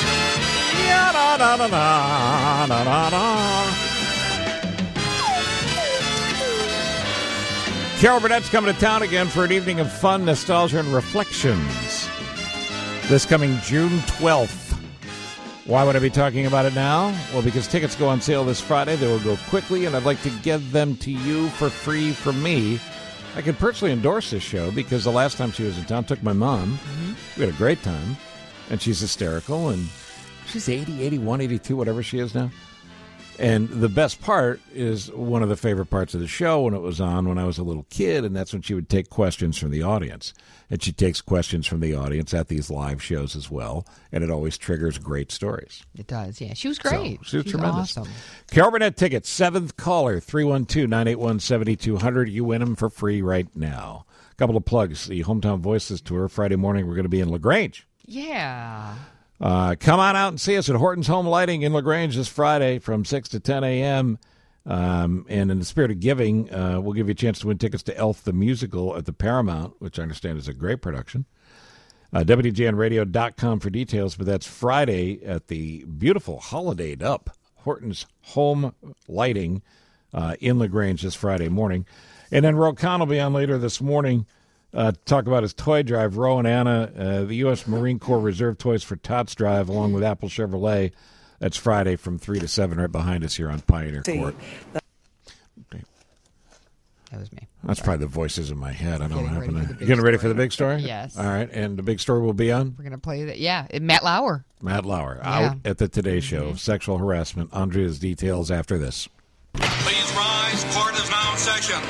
Carol Burnett's coming to town again for an evening of fun, nostalgia, and reflections. This coming June 12th. Why would I be talking about it now? Well, because tickets go on sale this Friday. They will go quickly, and I'd like to give them to you for free from me. I can personally endorse this show because the last time she was in town, took my mom. Mm-hmm. We had a great time, and she's hysterical, and she's 80, 81, 82, whatever she is now. And the best part is one of the favorite parts of the show when it was on when I was a little kid, and that's when she would take questions from the audience. And she takes questions from the audience at these live shows as well, and it always triggers great stories. It does, yeah. She was great. So, she was tremendous. Awesome. Carol Burnett tickets, 7th caller, 312-981-7200. You win them for free right now. A couple of plugs. The Hometown Voices Tour, Friday morning, we're going to be in LaGrange. Yeah. Come on out and see us at Horton's Home Lighting in LaGrange this Friday from 6 to 10 a.m. And in the spirit of giving, we'll give you a chance to win tickets to Elf the Musical at the Paramount, which I understand is a great production. WGNradio.com for details, but that's Friday at the beautiful holidayed up Horton's Home Lighting in LaGrange this Friday morning. And then Ro Khan will be on later this morning talk about his toy drive. Ro and Anna, the U.S. Marine Corps Reserve Toys for Tots drive, along with Apple Chevrolet. That's Friday from 3 to 7 right behind us here on Pioneer Court. That was me. That's probably the voices in my head. I don't know what happened. You getting ready for the big story? Yes. All right, and the big story will be on? We're going to play that. Yeah, Matt Lauer. Matt Lauer, out at the Today Show. Sexual harassment. Andrea's details after this. Please rise. Court is now in session.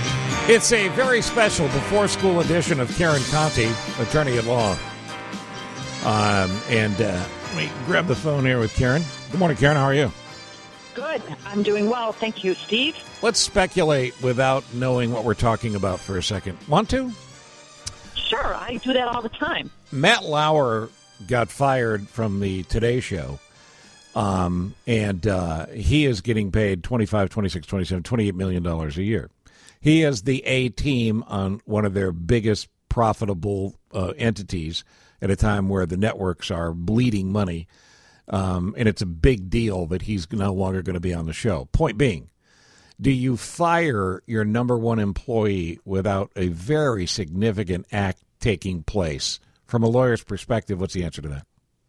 It's a very special before-school edition of Karen Conti, attorney at law. Let me grab the phone here with Karen. Good morning, Karen. How are you? Good. I'm doing well. Thank you, Steve. Let's speculate without knowing what we're talking about for a second. Want to? Sure. I do that all the time. Matt Lauer got fired from the Today Show, and he is getting paid $25, $26, $27, $28 million a year. He is the A-team on one of their biggest profitable entities at a time where the networks are bleeding money. And it's a big deal that he's no longer going to be on the show. Point being, do you fire your number one employee without a very significant act taking place? From a lawyer's perspective, what's the answer to that?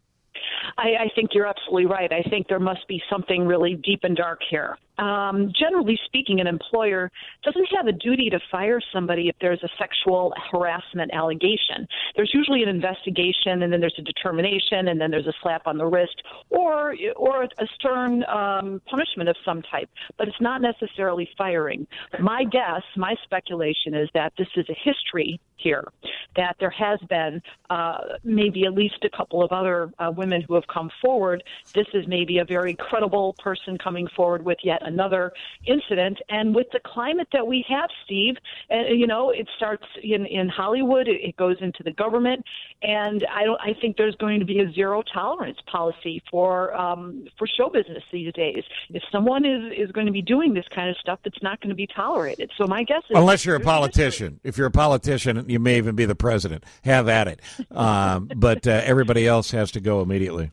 I think you're absolutely right. I think there must be something really deep and dark here. Generally speaking, an employer doesn't have a duty to fire somebody if there's a sexual harassment allegation. There's usually an investigation, and then there's a determination, and then there's a slap on the wrist, or a stern punishment of some type. But it's not necessarily firing. My guess, my speculation is that this is a history here, that there has been maybe at least a couple of other women who have come forward. This is maybe a very credible person coming forward with yet another incident. And with the climate that we have, Steve, it starts in Hollywood, it goes into the government, and I think there's going to be a zero tolerance policy for show business these days. If someone is going to be doing this kind of stuff, it's not going to be tolerated. So my guess is, unless you're a politician. If you're a politician, you may even be the president. Have at it. But everybody else has to go immediately.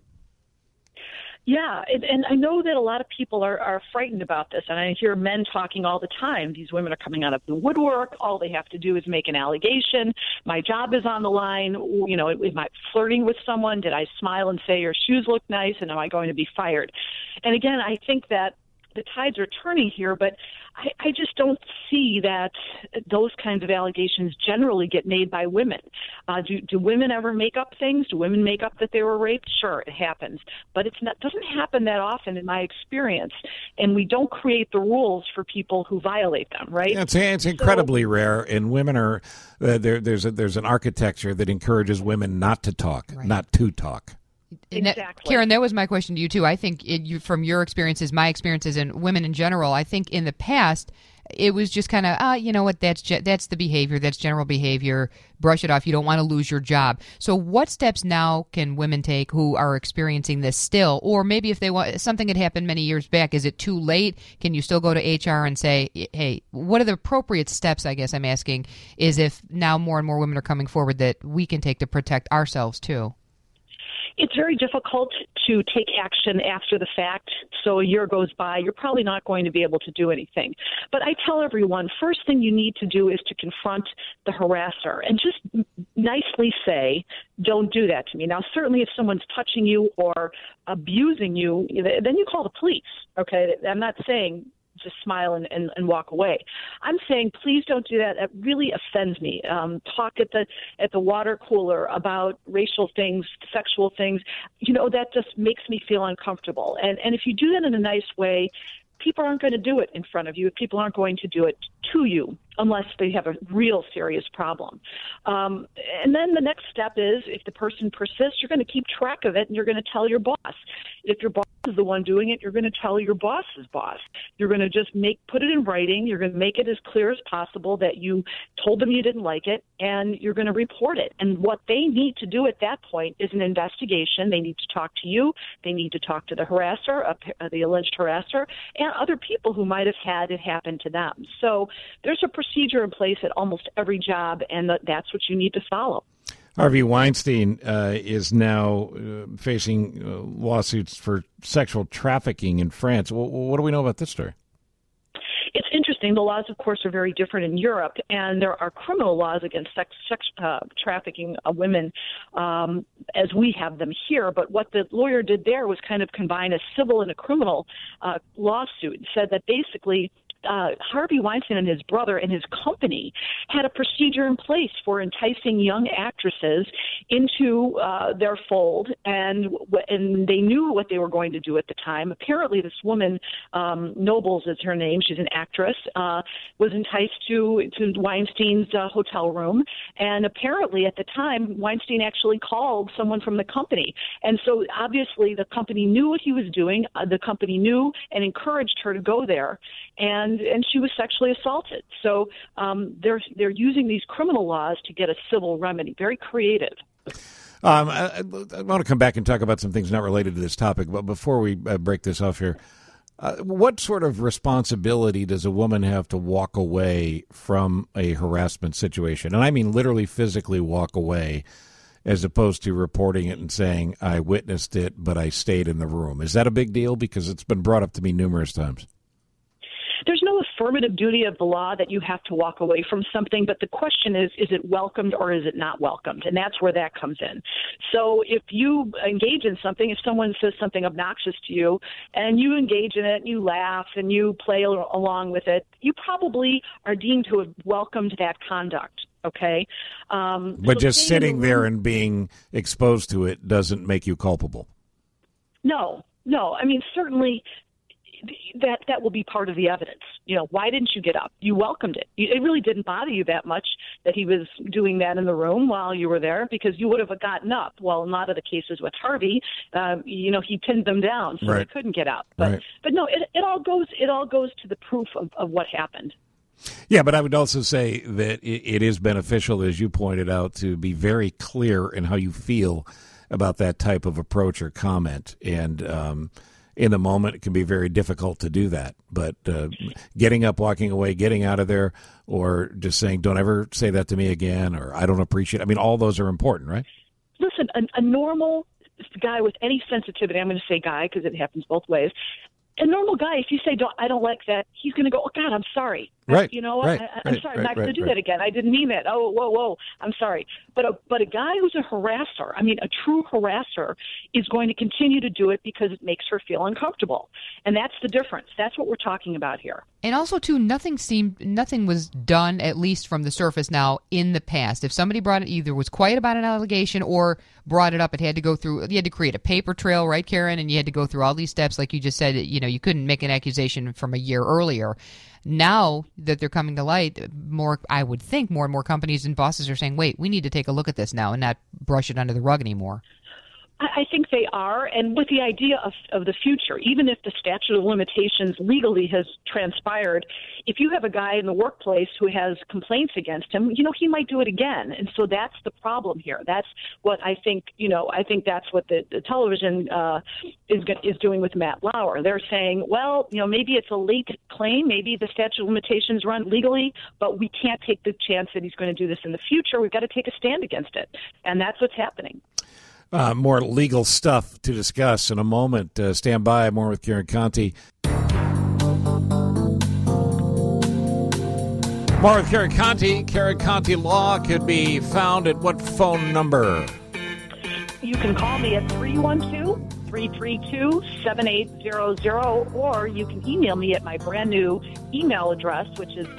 Yeah, and I know that a lot of people are frightened about this, and I hear men talking all the time. These women are coming out of the woodwork. All they have to do is make an allegation. My job is on the line. Am I flirting with someone? Did I smile and say your shoes look nice, and am I going to be fired? And again, I think that the tides are turning here, but I just don't see that those kinds of allegations generally get made by women. Do women ever make up things? Do women make up that they were raped? Sure, it happens. But it doesn't happen that often in my experience. And we don't create the rules for people who violate them, right? It's incredibly rare, and women are there's an architecture that encourages women not to talk, not to talk. Exactly. Karen, that was my question to you, too. I think from your experiences, my experiences, and women in general, I think in the past, it was just kind of, you know what, that's the behavior, that's general behavior, brush it off, you don't want to lose your job. So what steps now can women take who are experiencing this still? Or maybe if they want something had happened many years back, is it too late? Can you still go to HR and say, hey, what are the appropriate steps, I guess I'm asking, is if now more and more women are coming forward that we can take to protect ourselves, too? It's very difficult to take action after the fact. So a year goes by, you're probably not going to be able to do anything. But I tell everyone, first thing you need to do is to confront the harasser and just nicely say, don't do that to me. Now, certainly if someone's touching you or abusing you, then you call the police, okay? I'm not saying just smile and walk away. I'm saying, please don't do that. That really offends me. Talk at the water cooler about racial things, sexual things. That just makes me feel uncomfortable. And if you do that in a nice way, people aren't going to do it in front of you. People aren't going to do it to you unless they have a real serious problem. And then the next step is, if the person persists, you're going to keep track of it and you're going to tell your boss. If your boss is the one doing it, you're going to tell your boss's boss. You're going to just put it in writing. You're going to make it as clear as possible that you told them you didn't like it, and you're going to report it. And what they need to do at that point is an investigation. They need to talk to you. They need to talk to the harasser, the alleged harasser, and other people who might have had it happen to them. So there's a procedure in place at almost every job, and that's what you need to follow. Harvey Weinstein is now facing lawsuits for sexual trafficking in France. What do we know about this story? It's interesting. The laws, of course, are very different in Europe, and there are criminal laws against sex trafficking of women as we have them here. But what the lawyer did there was kind of combine a civil and a criminal lawsuit, and said that basically Harvey Weinstein and his brother and his company had a procedure in place for enticing young actresses into their fold, and they knew what they were going to do at the time. Apparently, this woman, Nobles is her name, she's an actress, was enticed to Weinstein's hotel room, and apparently at the time, Weinstein actually called someone from the company. And so obviously the company knew what he was doing, the company knew and encouraged her to go there, and she was sexually assaulted. So they're using these criminal laws to get a civil remedy. Very creative. I want to come back and talk about some things not related to this topic, but before we break this off here, what sort of responsibility does a woman have to walk away from a harassment situation? And I mean literally physically walk away, as opposed to reporting it and saying, I witnessed it, but I stayed in the room. Is that a big deal? Because it's been brought up to me numerous times. There's no affirmative duty of the law that you have to walk away from something, but the question is it welcomed or is it not welcomed? And that's where that comes in. So if you engage in something, if someone says something obnoxious to you and you engage in it and you laugh and you play along with it, you probably are deemed to have welcomed that conduct. Okay. But just sitting there and being exposed to it doesn't make you culpable. No. I mean, certainly that will be part of the evidence. You know, why didn't you get up? You welcomed it. It really didn't bother you that much that he was doing that in the room while you were there, because you would have gotten up. Well, in a lot of the cases with Harvey, he pinned them down so they couldn't get up. But no, it all goes to the proof of what happened. Yeah, but I would also say that it is beneficial, as you pointed out, to be very clear in how you feel about that type of approach or comment. And in the moment, it can be very difficult to do that. But getting up, walking away, getting out of there, or just saying, don't ever say that to me again, or I don't appreciate it. I mean, all those are important, right? Listen, a normal guy with any sensitivity, I'm going to say guy because it happens both ways, a normal guy, if you say, I don't like that, he's going to go, oh, God, I'm sorry. Right. I'm sorry. I'm not going to do that again. I didn't mean that. Oh, whoa. I'm sorry. But a guy who's a harasser, a true harasser, is going to continue to do it because it makes her feel uncomfortable. And that's the difference. That's what we're talking about here. And also, too, nothing was done, at least from the surface now, in the past. If somebody brought it, either was quiet about an allegation or brought it up, you had to create a paper trail, right, Karen? And you had to go through all these steps. Like you just said, you couldn't make an accusation from a year earlier. Now that they're coming to light, I would think more and more companies and bosses are saying, wait, we need to take a look at this now and not brush it under the rug anymore. I think they are, and with the idea of the future, even if the statute of limitations legally has transpired, if you have a guy in the workplace who has complaints against him, he might do it again. And so that's the problem here. That's what I think, I think that's what the television is doing with Matt Lauer. They're saying, well, maybe it's a late claim, maybe the statute of limitations run legally, but we can't take the chance that he's going to do this in the future. We've got to take a stand against it. And that's what's happening. More legal stuff to discuss in a moment. Stand by. More with Karen Conti. More with Karen Conti. Karen Conti Law could be found at what phone number? You can call me at 312-332-7800, or you can email me at my brand new email address, which is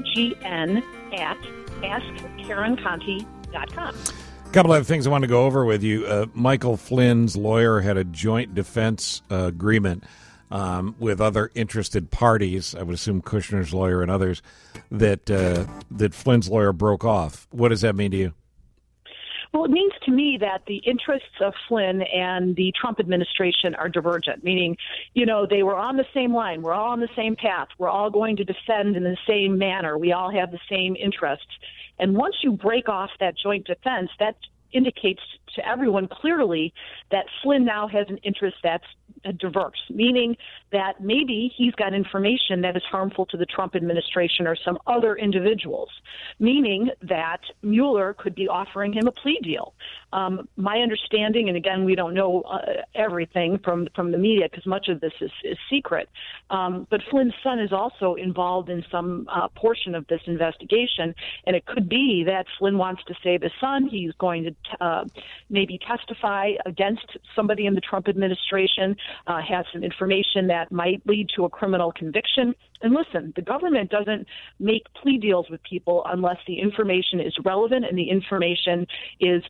wgn@askkarenconti.com. A couple other things I want to go over with you. Michael Flynn's lawyer had a joint defense agreement with other interested parties, I would assume Kushner's lawyer and others, that Flynn's lawyer broke off. What does that mean to you? Well, it means to me that the interests of Flynn and the Trump administration are divergent, meaning, they were on the same line. We're all on the same path. We're all going to defend in the same manner. We all have the same interests. And once you break off that joint defense, that indicates to everyone clearly that Flynn now has an interest that's diverse, meaning that maybe he's got information that is harmful to the Trump administration or some other individuals, meaning that Mueller could be offering him a plea deal. My understanding, and again, we don't know everything from the media because much of this is secret, but Flynn's son is also involved in some portion of this investigation, and it could be that Flynn wants to save his son. He's going to maybe testify against somebody in the Trump administration, has some information that might lead to a criminal conviction. And listen, the government doesn't make plea deals with people unless the information is relevant and the information is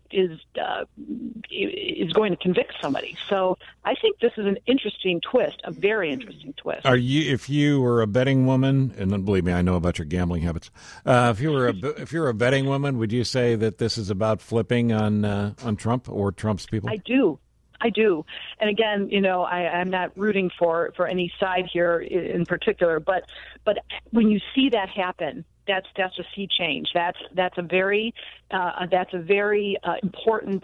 going to convict somebody. So I think this is an interesting twist, a very interesting twist. If you were a betting woman, and then believe me, I know about your gambling habits. If you were a betting woman, would you say that this is about flipping on Trump or Trump's people? I do. And again, I'm not rooting for any side here in particular, but when you see that happen, that's a sea change. That's a very important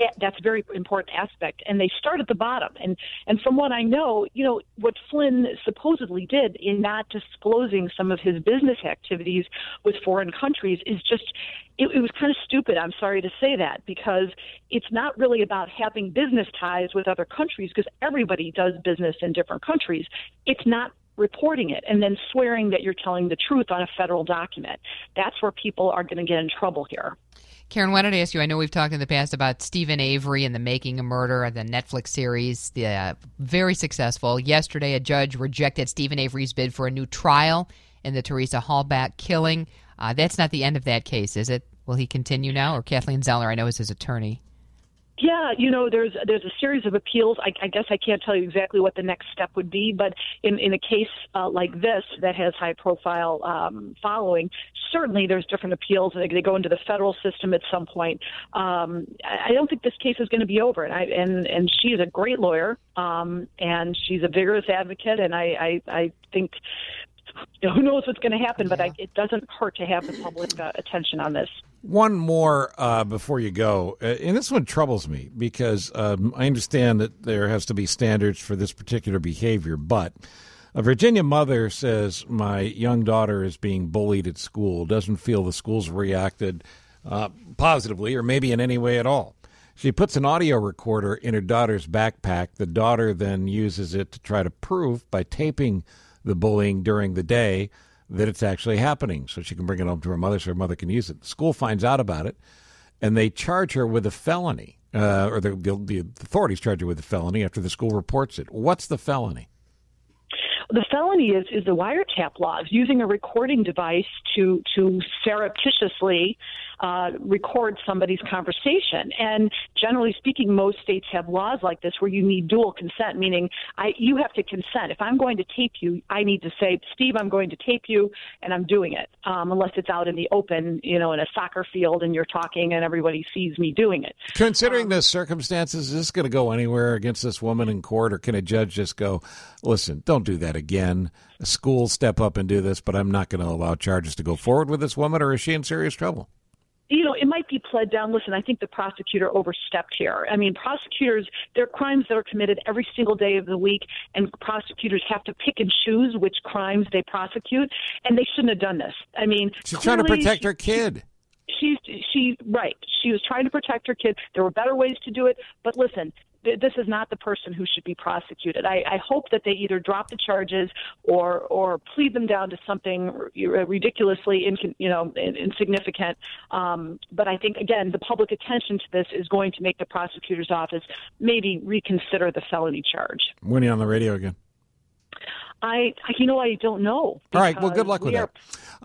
aspect. And they start at the bottom. And from what I know, what Flynn supposedly did in not disclosing some of his business activities with foreign countries is just. It was kind of stupid, I'm sorry to say that, because it's not really about having business ties with other countries, because everybody does business in different countries. It's not reporting it and then swearing that you're telling the truth on a federal document. That's where people are going to get in trouble here. Karen, why don't I ask you, I know we've talked in the past about Stephen Avery and the Making a Murder, the Netflix series, very successful. Yesterday, a judge rejected Stephen Avery's bid for a new trial in the Teresa Halbach killing. That's not the end of that case, is it? Will he continue now? Or Kathleen Zeller, I know, is his attorney. Yeah, there's a series of appeals. I guess I can't tell you exactly what the next step would be, but in a case like this that has high-profile following, certainly there's different appeals. They go into the federal system at some point. I don't think this case is going to be over, and she is a great lawyer, and she's a vigorous advocate, and I think. Who knows what's going to happen, but it doesn't hurt to have the public attention on this. One more before you go, and this one troubles me because I understand that there has to be standards for this particular behavior, but a Virginia mother says, my young daughter is being bullied at school, doesn't feel the school's reacted positively or maybe in any way at all. She puts an audio recorder in her daughter's backpack. The daughter then uses it to try to prove by taping the bullying during the day that it's actually happening so she can bring it home to her mother so her mother can use it. The school finds out about it, and they charge her with a felony, or the authorities charge her with a felony after the school reports it. What's the felony? The felony is the wiretap laws, using a recording device to surreptitiously record somebody's conversation. And generally speaking, most states have laws like this where you need dual consent, meaning you have to consent. If I'm going to tape you, I need to say, Steve, I'm going to tape you, and I'm doing it, unless it's out in the open, in a soccer field and you're talking and everybody sees me doing it. Considering the circumstances, is this going to go anywhere against this woman in court, or can a judge just go, listen, don't do that again. A school step up and do this, but I'm not going to allow charges to go forward with this woman, or is she in serious trouble? It might be pled down. Listen, I think the prosecutor overstepped here. I mean, prosecutors, there are crimes that are committed every single day of the week, and prosecutors have to pick and choose which crimes they prosecute, and they shouldn't have done this. I mean, she's trying to protect her kid. Right. She was trying to protect her kid. There were better ways to do it, but listen, this is not the person who should be prosecuted. I hope that they either drop the charges or plead them down to something ridiculously insignificant. But I think, again, the public attention to this is going to make the prosecutor's office maybe reconsider the felony charge. When are you on the radio again? I don't know. All right. Well, good luck with that.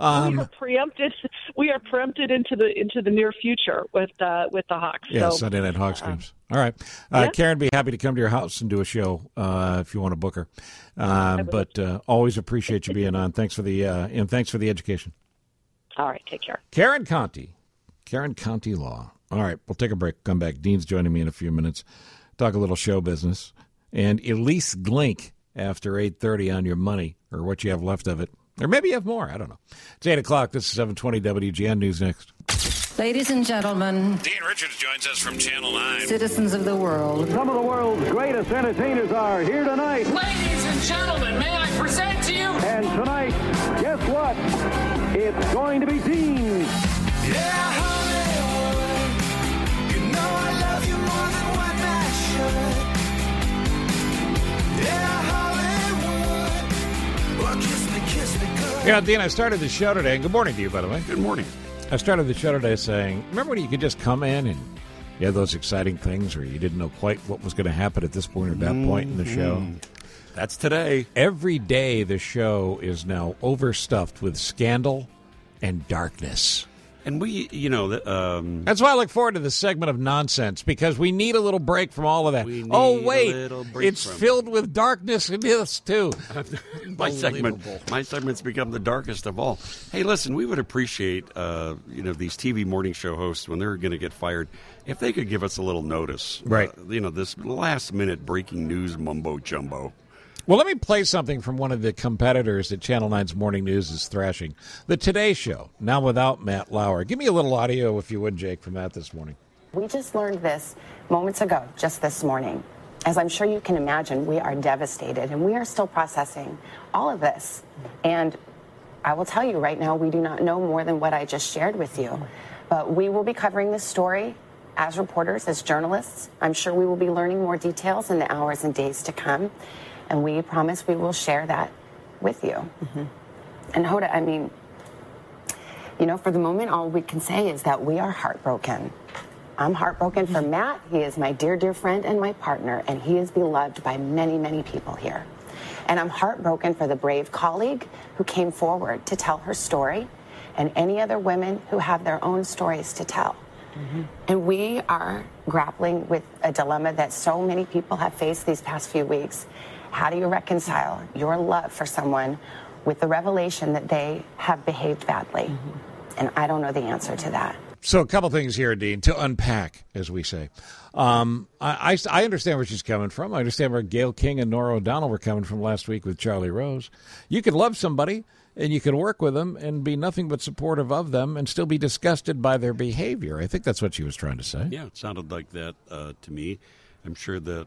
We are preempted into the near future with the Hawks. Yeah, so, Sunday Night Hawks games. All right. Yeah. Karen, be happy to come to your house and do a show if you want to book her. But always appreciate you being on. Thanks for the education. All right. Take care. Karen Conti Law. All right. We'll take a break. Come back. Dean's joining me in a few minutes. Talk a little show business. And Elise Glink after 8:30 on your money, or what you have left of it. Or maybe you have more. I don't know. It's 8 o'clock. This is 720 WGN News next. Ladies and gentlemen. Dean Richards joins us from Channel 9. Citizens of the world. Some of the world's greatest entertainers are here tonight. Ladies and gentlemen, may I present to you? And tonight, guess what? It's going to be Dean. Yeah, Hollywood. You know I love you more than what I should. Yeah, Hollywood. Well, kiss me good. Yeah, Dean, I started the show today. Good morning to you, by the way. Good morning. I started the show today saying, remember when you could just come in and you had those exciting things, or you didn't know quite what was going to happen at this point or that point in the show? That's today. Every day the show is now overstuffed with scandal and darkness. And we, that's why I look forward to this segment of nonsense, because we need a little break from all of that. Oh, wait, it's filled with darkness in this, too. My segment's become the darkest of all. Hey, listen, we would appreciate, these TV morning show hosts, when they're going to get fired, if they could give us a little notice. Right. This last-minute breaking news mumbo-jumbo. Well, let me play something from one of the competitors that Channel 9's Morning News is thrashing. The Today Show, now without Matt Lauer. Give me a little audio, if you would, Jake, from that this morning. We just learned this moments ago, just this morning. As I'm sure you can imagine, we are devastated, and we are still processing all of this. And I will tell you right now, we do not know more than what I just shared with you. But we will be covering this story as reporters, as journalists. I'm sure we will be learning more details in the hours and days to come. And we promise we will share that with you. Mm-hmm. And Hoda, I mean, for the moment, all we can say is that we are heartbroken. I'm heartbroken for Matt. He is my dear, dear friend and my partner, and he is beloved by many, many people here. And I'm heartbroken for the brave colleague who came forward to tell her story, and any other women who have their own stories to tell. Mm-hmm. And we are grappling with a dilemma that so many people have faced these past few weeks. How do you reconcile your love for someone with the revelation that they have behaved badly? Mm-hmm. And I don't know the answer to that. So a couple things here, Dean, to unpack, as we say. I understand where she's coming from. I understand where Gayle King and Norah O'Donnell were coming from last week with Charlie Rose. You can love somebody, and you can work with them and be nothing but supportive of them and still be disgusted by their behavior. I think that's what she was trying to say. Yeah, it sounded like that to me. I'm sure that...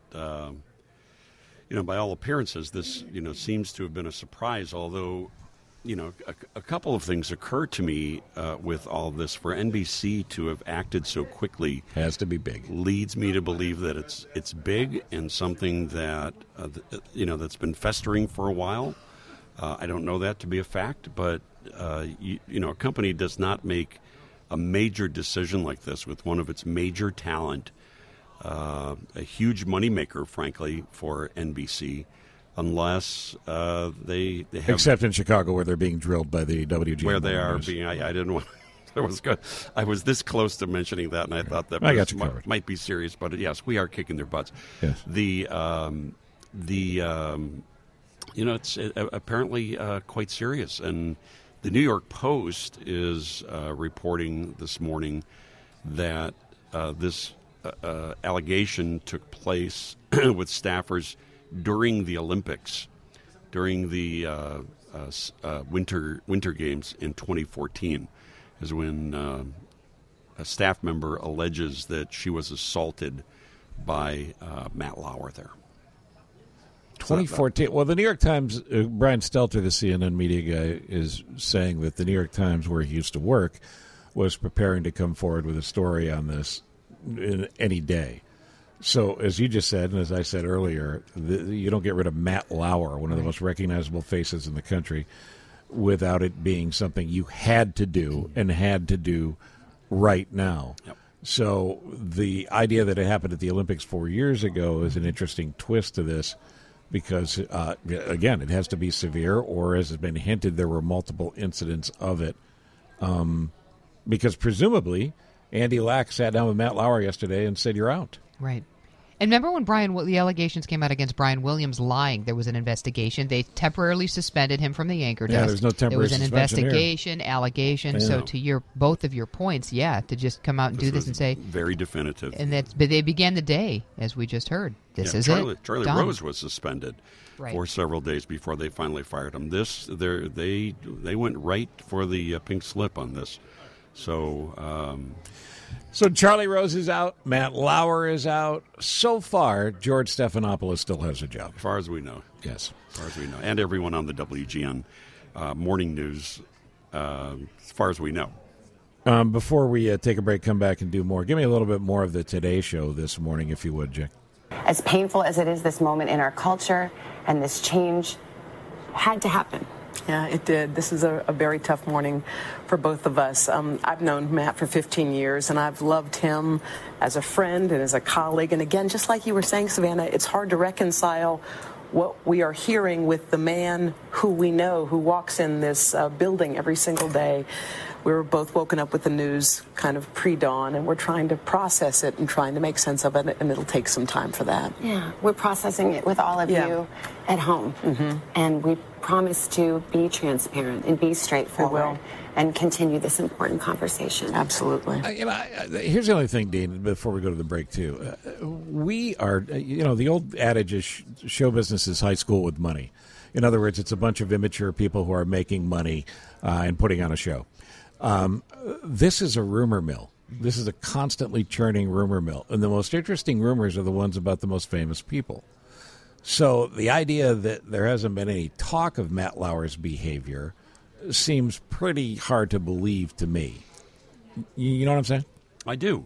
by all appearances, this, seems to have been a surprise, although, a couple of things occur to me with all of this. For NBC to have acted so quickly has to be big. Leads me to believe that it's big and something that, that's been festering for a while. I don't know that to be a fact, but, a company does not make a major decision like this with one of its major talent, a huge moneymaker, frankly, for NBC, unless they have... Except in Chicago, where they're being drilled by the WGN. Where they are being... I didn't want... That was good. I was this close to mentioning that, and I thought that might be serious, but yes, we are kicking their butts. Yes. It's apparently quite serious, and the New York Post is reporting this morning that this... allegation took place with staffers during the Olympics, during the Winter Games in 2014, is when a staff member alleges that she was assaulted by Matt Lauer there. 2014. Well, the New York Times, Brian Stelter, the CNN media guy, is saying that the New York Times, where he used to work, was preparing to come forward with a story on this in any day. So, as you just said, and as I said earlier, you don't get rid of Matt Lauer, one of the most recognizable faces in the country, without it being something you had to do and had to do right now. Yep. So the idea that it happened at the Olympics 4 years ago is an interesting twist to this because, again, it has to be severe, or as has been hinted, there were multiple incidents of it. Because presumably Andy Lack sat down with Matt Lauer yesterday and said, "You're out." Right. And remember when the allegations came out against Brian Williams lying? There was an investigation. They temporarily suspended him from the anchor desk. Yeah, there's no temporary suspension. There was an investigation, allegation. So to both of your points, to just come out and do this and say very definitive. And but they began the day, as we just heard. This is Charlie, it. Charlie Done. Rose was suspended for several days before they finally fired him. They went right for the pink slip on this. So. So Charlie Rose is out. Matt Lauer is out. So far, George Stephanopoulos still has a job. As far as we know. Yes. As far as we know. And everyone on the WGN morning news, as far as we know. Before we take a break, come back and do more. Give me a little bit more of the Today Show this morning, if you would, Jake. As painful as it is this moment in our culture, and this change had to happen. Yeah, it did. This is a very tough morning for both of us. I've known Matt for 15 years, and I've loved him as a friend and as a colleague. And again, just like you were saying, Savannah, it's hard to reconcile what we are hearing with the man who we know who walks in this building every single day. We were both woken up with the news kind of pre-dawn, and we're trying to process it and trying to make sense of it, and it'll take some time for that. Yeah, we're processing it with all of you at home. And we promise to be transparent and be straightforward and continue this important conversation. Absolutely. Here's the only thing, Dean, before we go to the break, too. We are, the old adage is show business is high school with money. In other words, it's a bunch of immature people who are making money and putting on a show. This is a rumor mill. This is a constantly churning rumor mill. And the most interesting rumors are the ones about the most famous people. So the idea that there hasn't been any talk of Matt Lauer's behavior seems pretty hard to believe to me. You know what I'm saying? I do.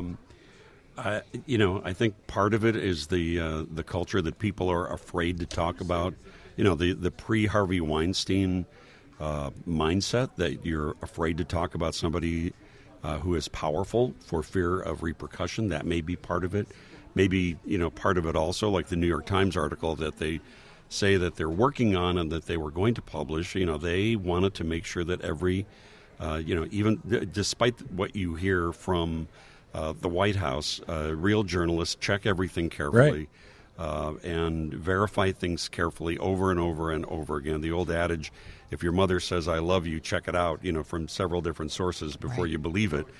I think part of it is the culture that people are afraid to talk about. The pre-Harvey Weinstein mindset that you're afraid to talk about somebody who is powerful for fear of repercussion. That may be part of it. Maybe, part of it also, like the New York Times article that they say that they're working on and that they were going to publish, they wanted to make sure that every, even despite what you hear from the White House, real journalists check everything carefully. Right. And verify things carefully over and over and over again. The old adage, if your mother says, I love you, check it out, from several different sources before you believe it.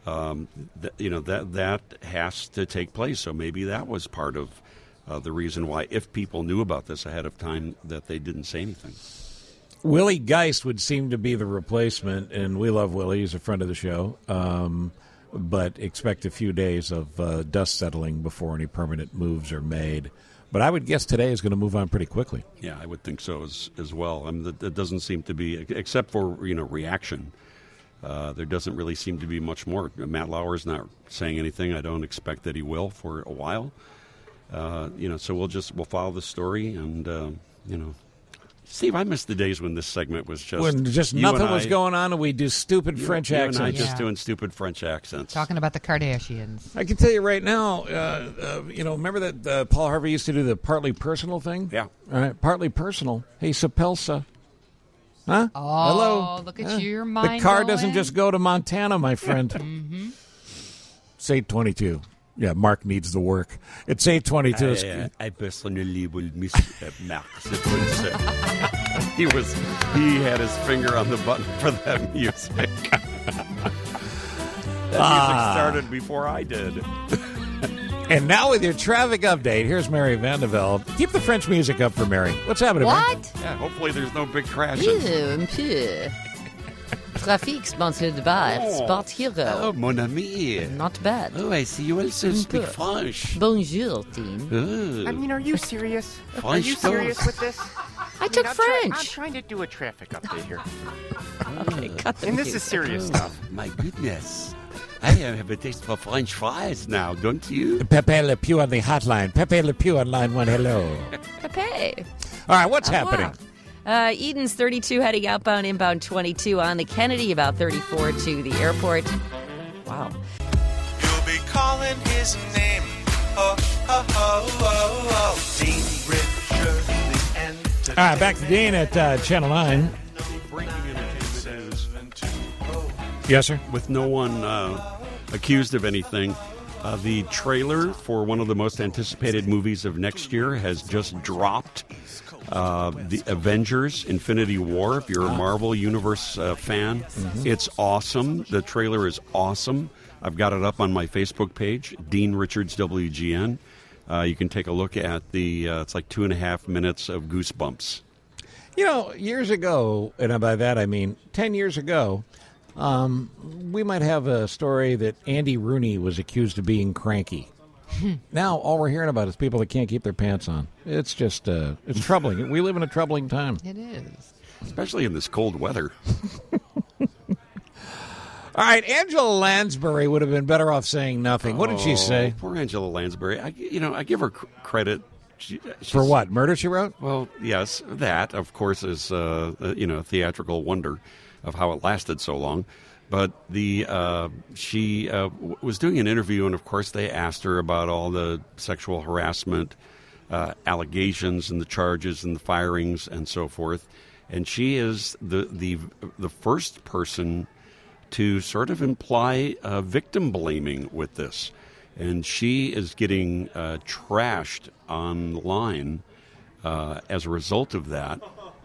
That has to take place. So maybe that was part of the reason why, if people knew about this ahead of time, that they didn't say anything. Willie Geist would seem to be the replacement, and we love Willie. He's a friend of the show. But expect a few days of dust settling before any permanent moves are made. But I would guess today is going to move on pretty quickly. Yeah, I would think so as well. I mean, that doesn't seem to be, except for reaction. There doesn't really seem to be much more. Matt Lauer is not saying anything. I don't expect that he will for a while. So we'll follow the story and Steve, I miss the days when this segment was just when just nothing was going on and we do stupid French accents. You and I just doing stupid French accents. Talking about the Kardashians. I can tell you right now, remember that Paul Harvey used to do the partly personal thing? Yeah. All right, partly personal. Hey, Sapelsa. Huh? Oh, hello. Look at your mind. The car going. doesn't just go to Montana, my friend. It's 8:22. Yeah, Mark needs the work. It's 8:22. I personally will miss Mark. He had his finger on the button for that music. That music started before I did. And now with your traffic update, here's Mary Vandevelde. Keep the French music up for Mary. What's happening, Mary? What? Yeah, hopefully there's no big crashes. Un peu. Trafic sponsored by Sport Hero. Oh, mon ami. Not bad. Oh, I see you also speak French. Bonjour, Dean. Oh. I mean, are you serious? French Are you serious with this? I took French. I'm trying to do a traffic update here. Okay, cut the And this music. is serious stuff. My goodness. I have a taste for French fries now, don't you? Pepe Le Pew on the hotline. Pepe Le Pew on line 1. Hello. Pepe. All right, what's happening? Eden's 32 heading outbound, inbound 22 on the Kennedy, about 34 to the airport. Wow. You'll be calling his name. Oh, oh, oh, oh, oh. Dean Richards, the end. All right, back to Dean at Channel 9. Breaking entertainment is Yes, sir. with no one accused of anything. The trailer for one of the most anticipated movies of next year has just dropped. The Avengers Infinity War, if you're a Marvel Universe fan, it's awesome. The trailer is awesome. I've got it up on my Facebook page, Dean Richards WGN. You can take a look at the, it's like 2.5 minutes of goosebumps. Years ago, and by that I mean 10 years ago, we might have a story that Andy Rooney was accused of being cranky. Now, all we're hearing about is people that can't keep their pants on. It's just, it's troubling. We live in a troubling time. It is. Especially in this cold weather. All right, Angela Lansbury would have been better off saying nothing. What did she say? Poor Angela Lansbury. I give her credit. For what? Murder, She Wrote? Well, yes, that, of course, is, a theatrical wonder of how it lasted so long. But she was doing an interview, and, of course, they asked her about all the sexual harassment allegations and the charges and the firings and so forth. And she is the first person to sort of imply victim blaming with this. And she is getting trashed online as a result of that.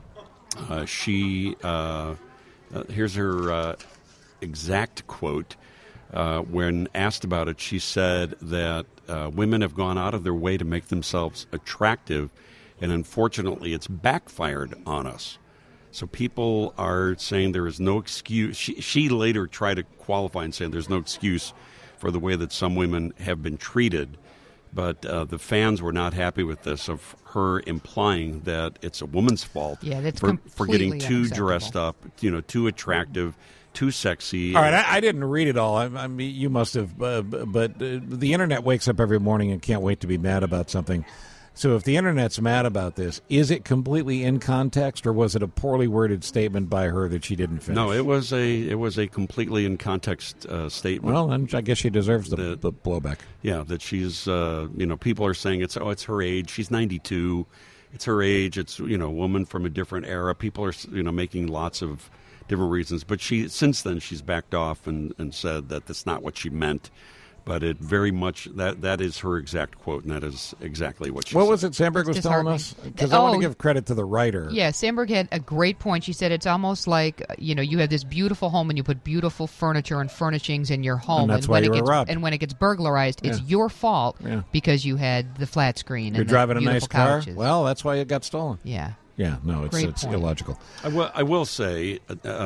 Here's her exact quote. When asked about it, she said that women have gone out of their way to make themselves attractive, and unfortunately it's backfired on us. So people are saying there is no excuse. She later tried to qualify and say there's no excuse for the way that some women have been treated. But the fans were not happy with this, of her implying that it's a woman's fault for getting too dressed up, too attractive, too sexy. All right, I didn't read it all. I mean, you must have. But the Internet wakes up every morning and can't wait to be mad about something. So if the Internet's mad about this, is it completely in context, or was it a poorly worded statement by her that she didn't finish? No, it was a completely in context statement. Well, then I guess she deserves the blowback. Yeah, that she's, people are saying it's her age. She's 92. It's her age. It's, a woman from a different era. People are, making lots of different reasons. But since then, she's backed off and said that that's not what she meant. But it very much, that is her exact quote, and that is exactly what she said. What was it Sandberg was telling us? Because I want to give credit to the writer. Yeah, Sandberg had a great point. She said it's almost like, you have this beautiful home and you put beautiful furniture and furnishings in your home. And that's why you were robbed. And when it gets burglarized, it's your fault because you had the flat screen. You're and driving the a nice couches. car? Well, that's why it got stolen. Yeah. Yeah, no, it's illogical. I will say,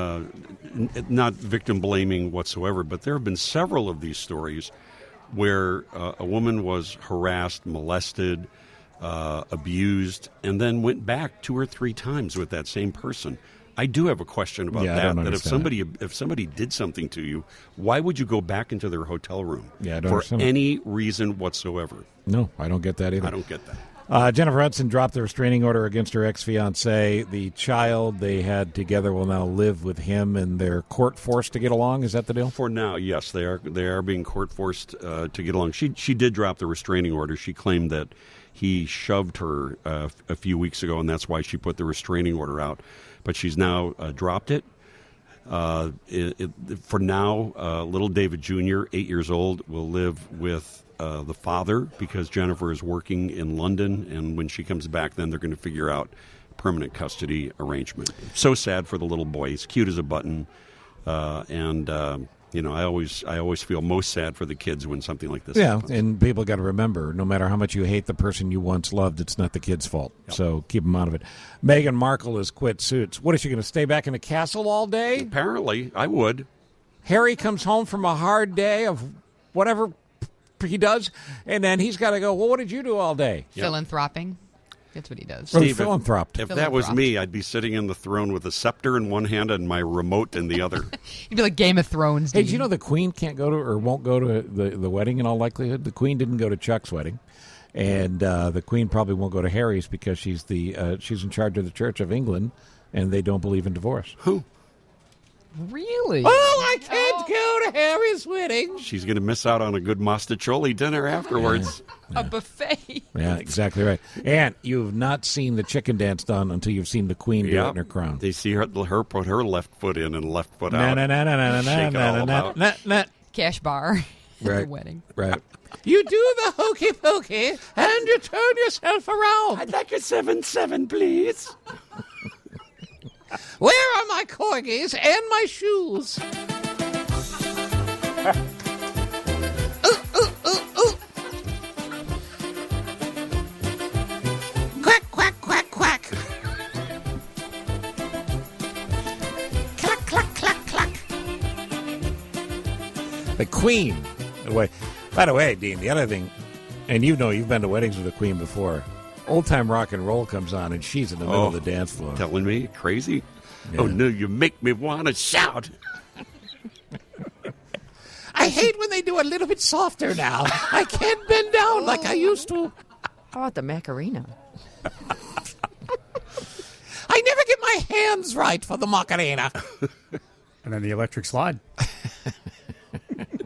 not victim blaming whatsoever, but there have been several of these stories where a woman was harassed, molested, abused, and then went back 2 or 3 times with that same person. I do have a question about that. That if somebody did something to you, why would you go back into their hotel room for any reason whatsoever? No, I don't get that either. I don't get that. Jennifer Hudson dropped the restraining order against her ex-fiancé. The child they had together will now live with him, and they're court-forced to get along. Is that the deal? For now, yes. They are being court-forced to get along. She did drop the restraining order. She claimed that he shoved her a few weeks ago, and that's why she put the restraining order out. But she's now dropped it. For now, little David Jr., 8 years old, will live with the father because Jennifer is working in London, and when she comes back, then they're going to figure out permanent custody arrangement. So sad for the little boy. He's cute as a button, and I always feel most sad for the kids when something like this happens. And people got to remember, no matter how much you hate the person you once loved, it's not the kid's fault. Yep. So keep them out of it. Meghan Markle has quit Suits. What, is she going to stay back in the castle all day? Apparently, I would. Harry comes home from a hard day of whatever he does, and then he's got to go, well, what did you do all day? Philanthroping. That's what he does. Steve, if that was me, I'd be sitting in the throne with a scepter in one hand and my remote in the other. You'd be like Game of Thrones. Hey, did you know the Queen can't go to, or won't go to the wedding in all likelihood? The Queen didn't go to Chuck's wedding, and the Queen probably won't go to Harry's because she's in charge of the Church of England, and they don't believe in divorce. Who? Really? Oh, I can't go to Harry's wedding. She's going to miss out on a good mostaccioli dinner afterwards. A buffet. Yeah, exactly right. And you've not seen the chicken dance done until you've seen the Queen do it in her crown. They see her put her left foot in and left foot out. Shake it all out. Cash bar. Right. The wedding. Right. You do the hokey pokey and you turn yourself around. I'd like a 7-7, please. Where are my corgis and my shoes? Quack, quack, quack, quack. Cluck, cluck, cluck, cluck. The Queen. By the way, Dean, the other thing, and you've been to weddings with the Queen before. Old time rock and roll comes on, and she's in the middle of the dance floor. Telling me crazy? Yeah. Oh, no, you make me want to shout. I hate when they do a little bit softer now. I can't bend down like I used to. How about the Macarena? I never get my hands right for the Macarena. And then the electric slide.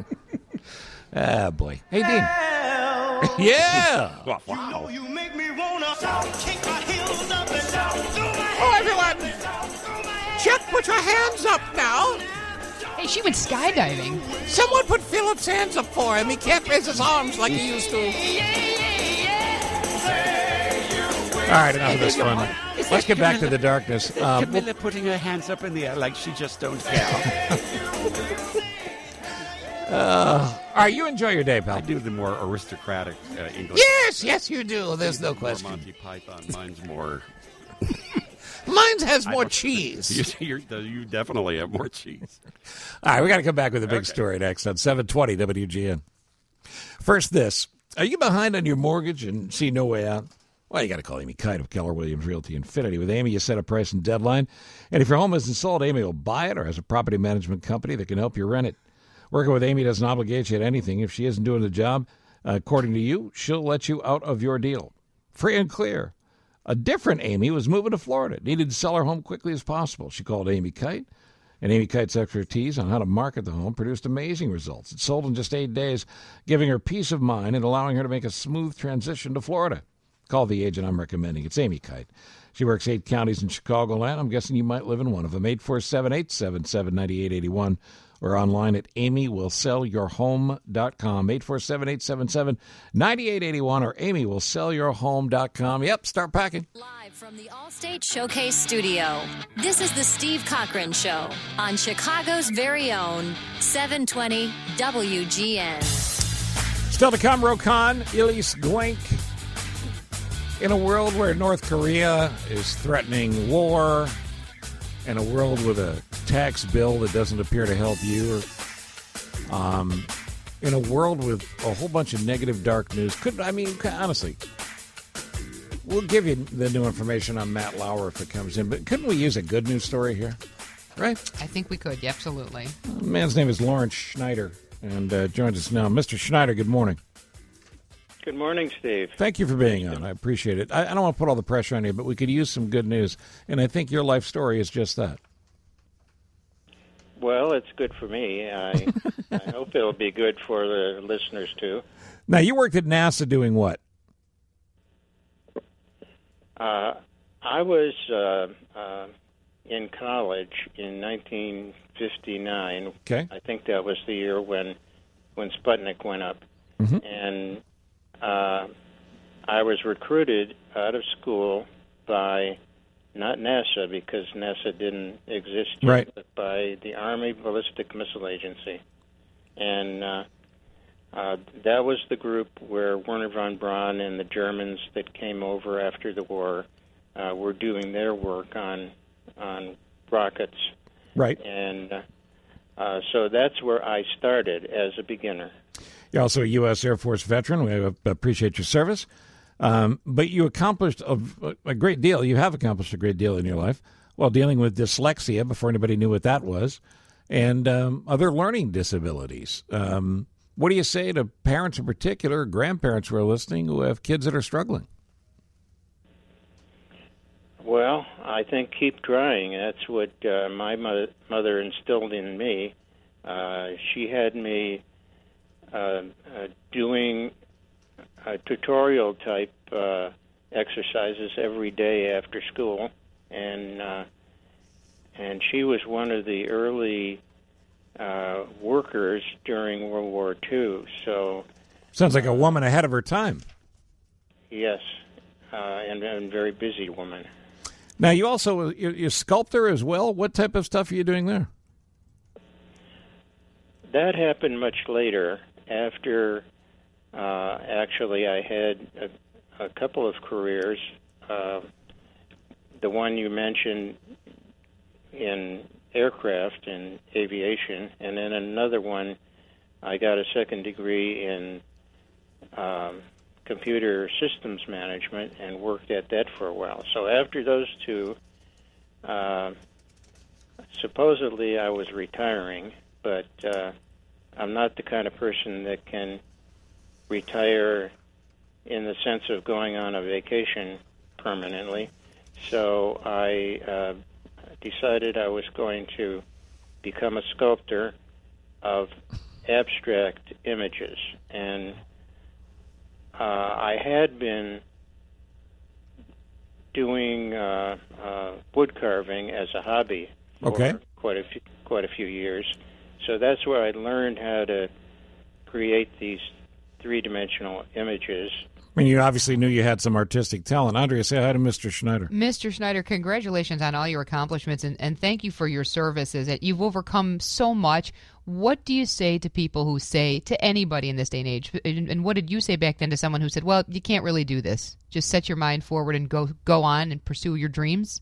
Ah, boy. Hey, Dean. Yeah. Oh, wow. You make me want Oh, everyone! Chuck, put your hands up now! Hey, she went skydiving. Someone put Philip's hands up for him. He can't raise his arms like he used to. All right, enough of this fun. Let's get back to the darkness. Camilla putting her hands up in the air like she just don't care. All right, you enjoy your day, pal. I do the more aristocratic English. Yes, you do. There's no question. More Monty Python. Mine's more... Mine has more cheese. You definitely have more cheese. All right, we got to come back with a big story next on 720 WGN. First, this. Are you behind on your mortgage and see no way out? Well, you got to call Amy Kite of Keller Williams Realty Infinity. With Amy, you set a price and deadline. And if your home isn't sold, Amy will buy it or has a property management company that can help you rent it. Working with Amy doesn't obligate you to anything. If she isn't doing the job, according to you, she'll let you out of your deal. Free and clear. A different Amy was moving to Florida, needed to sell her home quickly as possible. She called Amy Kite, and Amy Kite's expertise on how to market the home produced amazing results. It sold in just 8 days, giving her peace of mind and allowing her to make a smooth transition to Florida. Call the agent I'm recommending. It's Amy Kite. She works 8 counties in Chicagoland. I'm guessing you might live in one of them. 847-877-9881 or online at amywillsellyourhome.com. 847-877-9881 or amywillsellyourhome.com. Yep, start packing. Live from the Allstate Showcase Studio, this is the Steve Cochran Show on Chicago's very own 720 WGN. Still to come, Rokan, Elise Glink. In a world where North Korea is threatening war, in a world with a tax bill that doesn't appear to help you, in a world with a whole bunch of negative, dark news, honestly, we'll give you the new information on Matt Lauer if it comes in, but couldn't we use a good news story here? Right? I think we could, absolutely. The man's name is Lawrence Schneider, and joins us now. Mr. Schneider, good morning. Good morning, Steve. Thank you for being on. I appreciate it. I don't want to put all the pressure on you, but we could use some good news, and I think your life story is just that. Well, it's good for me. I hope it'll be good for the listeners, too. Now, you worked at NASA doing what? I was in college in 1959. Okay. I think that was the year when Sputnik went up. Mm-hmm. And I was recruited out of school by, not NASA, because NASA didn't exist yet, right, but by the Army Ballistic Missile Agency. And that was the group where Wernher von Braun and the Germans that came over after the war were doing their work on rockets. Right. And so that's where I started as a beginner. You're also a U.S. Air Force veteran. We appreciate your service. But you accomplished a great deal. You have accomplished a great deal in your life while dealing with dyslexia before anybody knew what that was, and other learning disabilities. What do you say to parents in particular, grandparents who are listening, who have kids that are struggling? Well, I think keep trying. That's what my mother instilled in me. She had me doing tutorial-type exercises every day after school, and she was one of the early workers during World War II. So sounds like a woman ahead of her time. Yes, and a very busy woman. Now, you also you're a sculptor as well. What type of stuff are you doing there? That happened much later. After, actually, I had a couple of careers. The one you mentioned in aircraft and aviation, and then another one, I got a second degree in computer systems management and worked at that for a while. So after those two, supposedly I was retiring, but I'm not the kind of person that can retire in the sense of going on a vacation permanently. So I decided I was going to become a sculptor of abstract images. And I had been doing wood carving as a hobby for quite a few years. So that's where I learned how to create these three-dimensional images. I mean, you obviously knew you had some artistic talent. Andrea, say hi to Mr. Schneider. Mr. Schneider, congratulations on all your accomplishments, and thank you for your services. You've overcome so much. What do you say to people who say, to anybody in this day and age, and what did you say back then to someone who said, well, you can't really do this. Just set your mind forward and go on and pursue your dreams?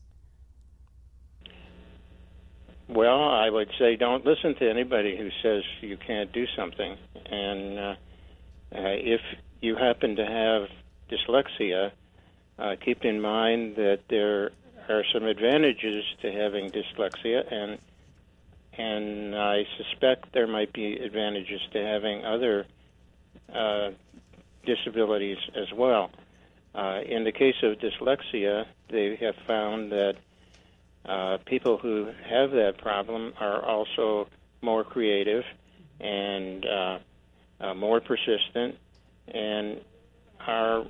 Well, I would say don't listen to anybody who says you can't do something. And if you happen to have dyslexia, keep in mind that there are some advantages to having dyslexia, and I suspect there might be advantages to having other disabilities as well. In the case of dyslexia, they have found that people who have that problem are also more creative and more persistent and are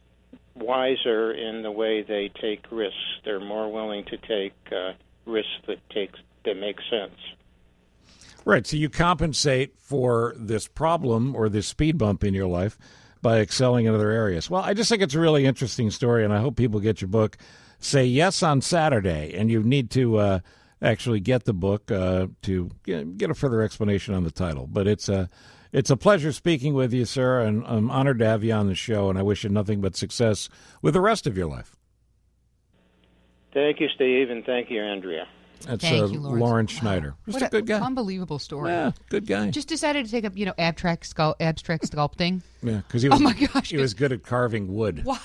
wiser in the way they take risks. They're more willing to take risks that make sense. Right, so you compensate for this problem or this speed bump in your life by excelling in other areas. Well, I just think it's a really interesting story, and I hope people get your book. Say Yes on Saturday, and you need to actually get the book to get a further explanation on the title. But it's a pleasure speaking with you, sir, and I'm honored to have you on the show, and I wish you nothing but success with the rest of your life. Thank you, Steve, and thank you, Andrea. That's Lawrence Schneider. Just a good guy. Unbelievable story. Yeah, good guy. Just decided to take up, abstract sculpting. Yeah, because he was, oh my gosh, he was good at carving wood. Wow.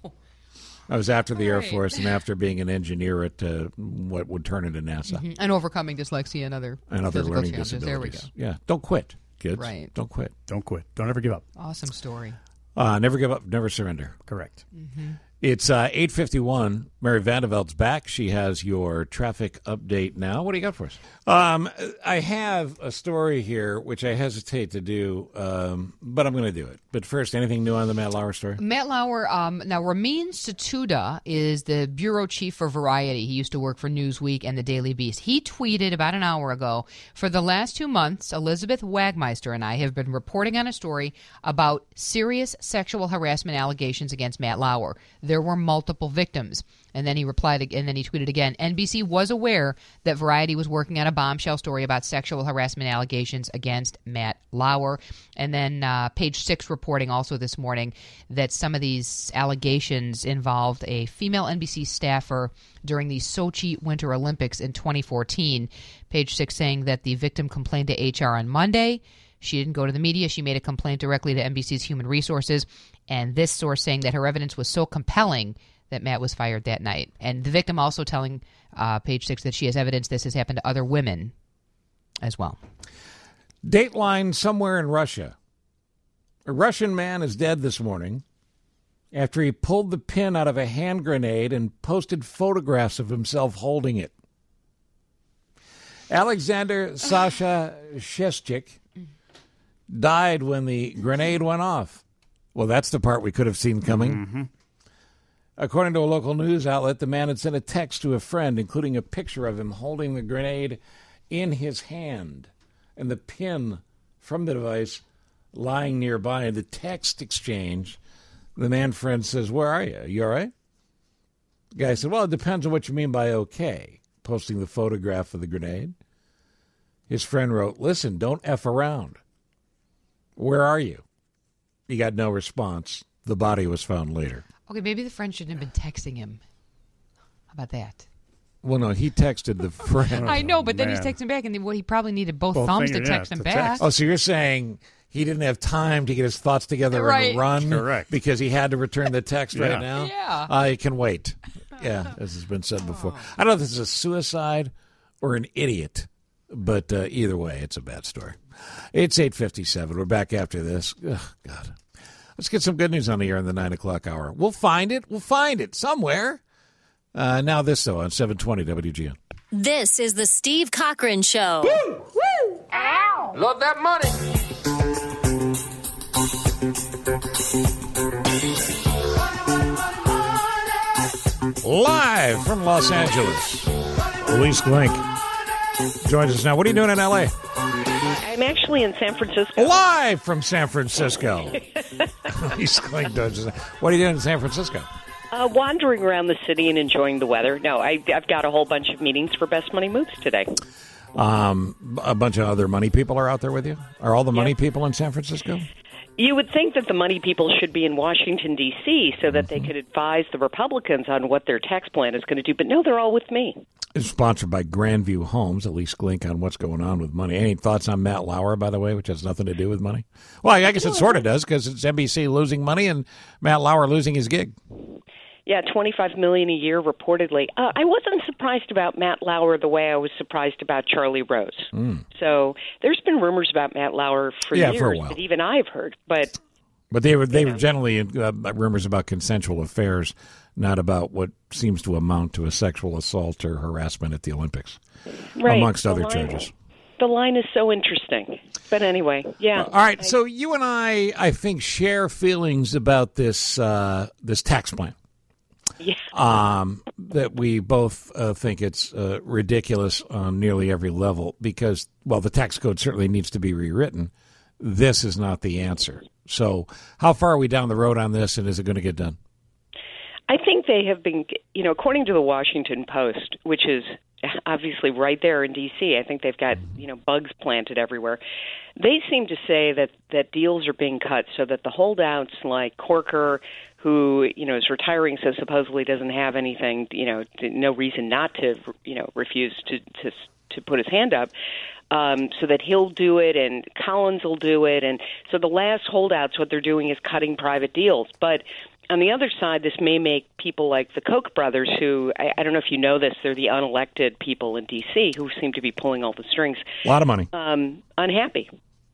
I was after the Air Force and after being an engineer at what would turn into NASA. Mm-hmm. And overcoming dyslexia and other learning challenges. disabilities. There we go. Yeah, don't quit, kids. Right. Don't quit. Don't quit. Don't ever give up. Awesome story. Never give up, never surrender. Correct. Mm-hmm. It's 8:51. Mary Vandeveld's back. She has your traffic update now. What do you got for us? I have a story here, which I hesitate to do, but I'm going to do it. But first, anything new on the Matt Lauer story? Matt Lauer, now Ramin Satuda is the bureau chief for Variety. He used to work for Newsweek and the Daily Beast. He tweeted about an hour ago, for the last 2 months, Elizabeth Wagmeister and I have been reporting on a story about serious sexual harassment allegations against Matt Lauer. There were multiple victims. And then he replied, and then he tweeted again, NBC was aware that Variety was working on a bombshell story about sexual harassment allegations against Matt Lauer. And then Page 6 reporting also this morning that some of these allegations involved a female NBC staffer during the Sochi Winter Olympics in 2014. Page 6 saying that the victim complained to HR on Monday. She didn't go to the media. She made a complaint directly to NBC's Human Resources. And this source saying that her evidence was so compelling that Matt was fired that night. And the victim also telling Page 6 that she has evidence this has happened to other women as well. Dateline somewhere in Russia. A Russian man is dead this morning after he pulled the pin out of a hand grenade and posted photographs of himself holding it. Alexander Sasha Sheshchik died when the grenade went off. Well, that's the part we could have seen coming. Mm-hmm. According to a local news outlet, the man had sent a text to a friend, including a picture of him holding the grenade in his hand and the pin from the device lying nearby. In the text exchange, the man friend says, "Where are you? You all right?" The guy said, "Well, it depends on what you mean by okay," posting the photograph of the grenade. His friend wrote, "Listen, don't F around. Where are you?" He got no response. The body was found later. Okay, maybe the friend shouldn't have been texting him. How about that? Well, no, he texted the friend. I know, but then he's texting back, and he probably needed both thumbs to text him back. Oh, so you're saying he didn't have time to get his thoughts together and run? Correct. Because he had to return the text right now? Yeah. I can wait. Yeah, as has been said before. I don't know if this is a suicide or an idiot, but either way, it's a bad story. It's 8:57. We're back after this. Ugh, God. Let's get some good news on the air in the 9 o'clock hour. We'll find it. We'll find it somewhere. Now this, though, on 720 WGN. This is the Steve Cochran Show. Woo! Woo! Ow! Love that money. Live from Los Angeles, Elise Glink joins us now. What are you doing in L.A.? I'm actually in San Francisco. Live from San Francisco. Elise Glink joins us now. What are you doing in San Francisco? Wandering around the city and enjoying the weather. No, I've got a whole bunch of meetings for Best Money Moves today. A bunch of other money people are out there with you? Are all the money people in San Francisco? You would think that the money people should be in Washington, D.C., so that they could advise the Republicans on what their tax plan is going to do. But no, they're all with me. It's sponsored by Grandview Homes, Elise Glink, on what's going on with money. Any thoughts on Matt Lauer, by the way, which has nothing to do with money? Well, I guess it sort of does, because it's NBC losing money and Matt Lauer losing his gig. Yeah, $25 million a year, reportedly. I wasn't surprised about Matt Lauer the way I was surprised about Charlie Rose. So there's been rumors about Matt Lauer for years for a while. that even I've heard. But they were generally rumors about consensual affairs, not about what seems to amount to a sexual assault or harassment at the Olympics, amongst other charges. The line is so interesting. But anyway, yeah. All right, so you and I think, share feelings about this tax plan. Yeah. That we both think it's ridiculous on nearly every level because, well, the tax code certainly needs to be rewritten. This is not the answer. So how far are we down the road on this, and is it going to get done? I think they have been, according to the Washington Post, which is obviously right there in D.C., I think they've got, bugs planted everywhere. They seem to say that deals are being cut so that the holdouts like Corker, who, is retiring, so supposedly doesn't have anything, no reason not to, refuse to put his hand up, so that he'll do it and Collins will do it. And so the last holdouts, what they're doing is cutting private deals. But on the other side, this may make people like the Koch brothers, who, I don't know if you know this, they're the unelected people in D.C. who seem to be pulling all the strings. A lot of money. Unhappy.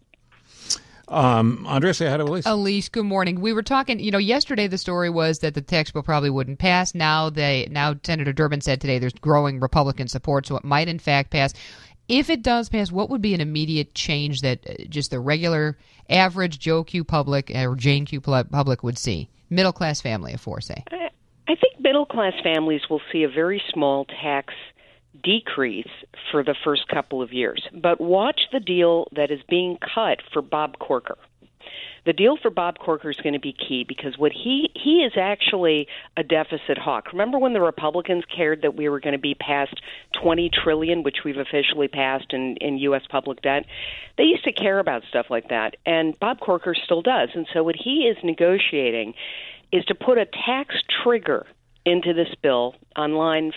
Andrea, say hi to Elise. Elise, good morning. We were talking, yesterday the story was that the tax bill probably wouldn't pass. Now Senator Durbin said today there's growing Republican support, so it might in fact pass. If it does pass, what would be an immediate change that just the regular, average Joe Q public or Jane Q public would see? Middle-class family, say. I think middle-class families will see a very small tax decrease for the first couple of years. But watch the deal that is being cut for Bob Corker. The deal for Bob Corker is going to be key because what he is actually a deficit hawk. Remember when the Republicans cared that we were going to be past $20 trillion, which we've officially passed in U.S. public debt? They used to care about stuff like that, and Bob Corker still does. And so what he is negotiating is to put a tax trigger into this bill on line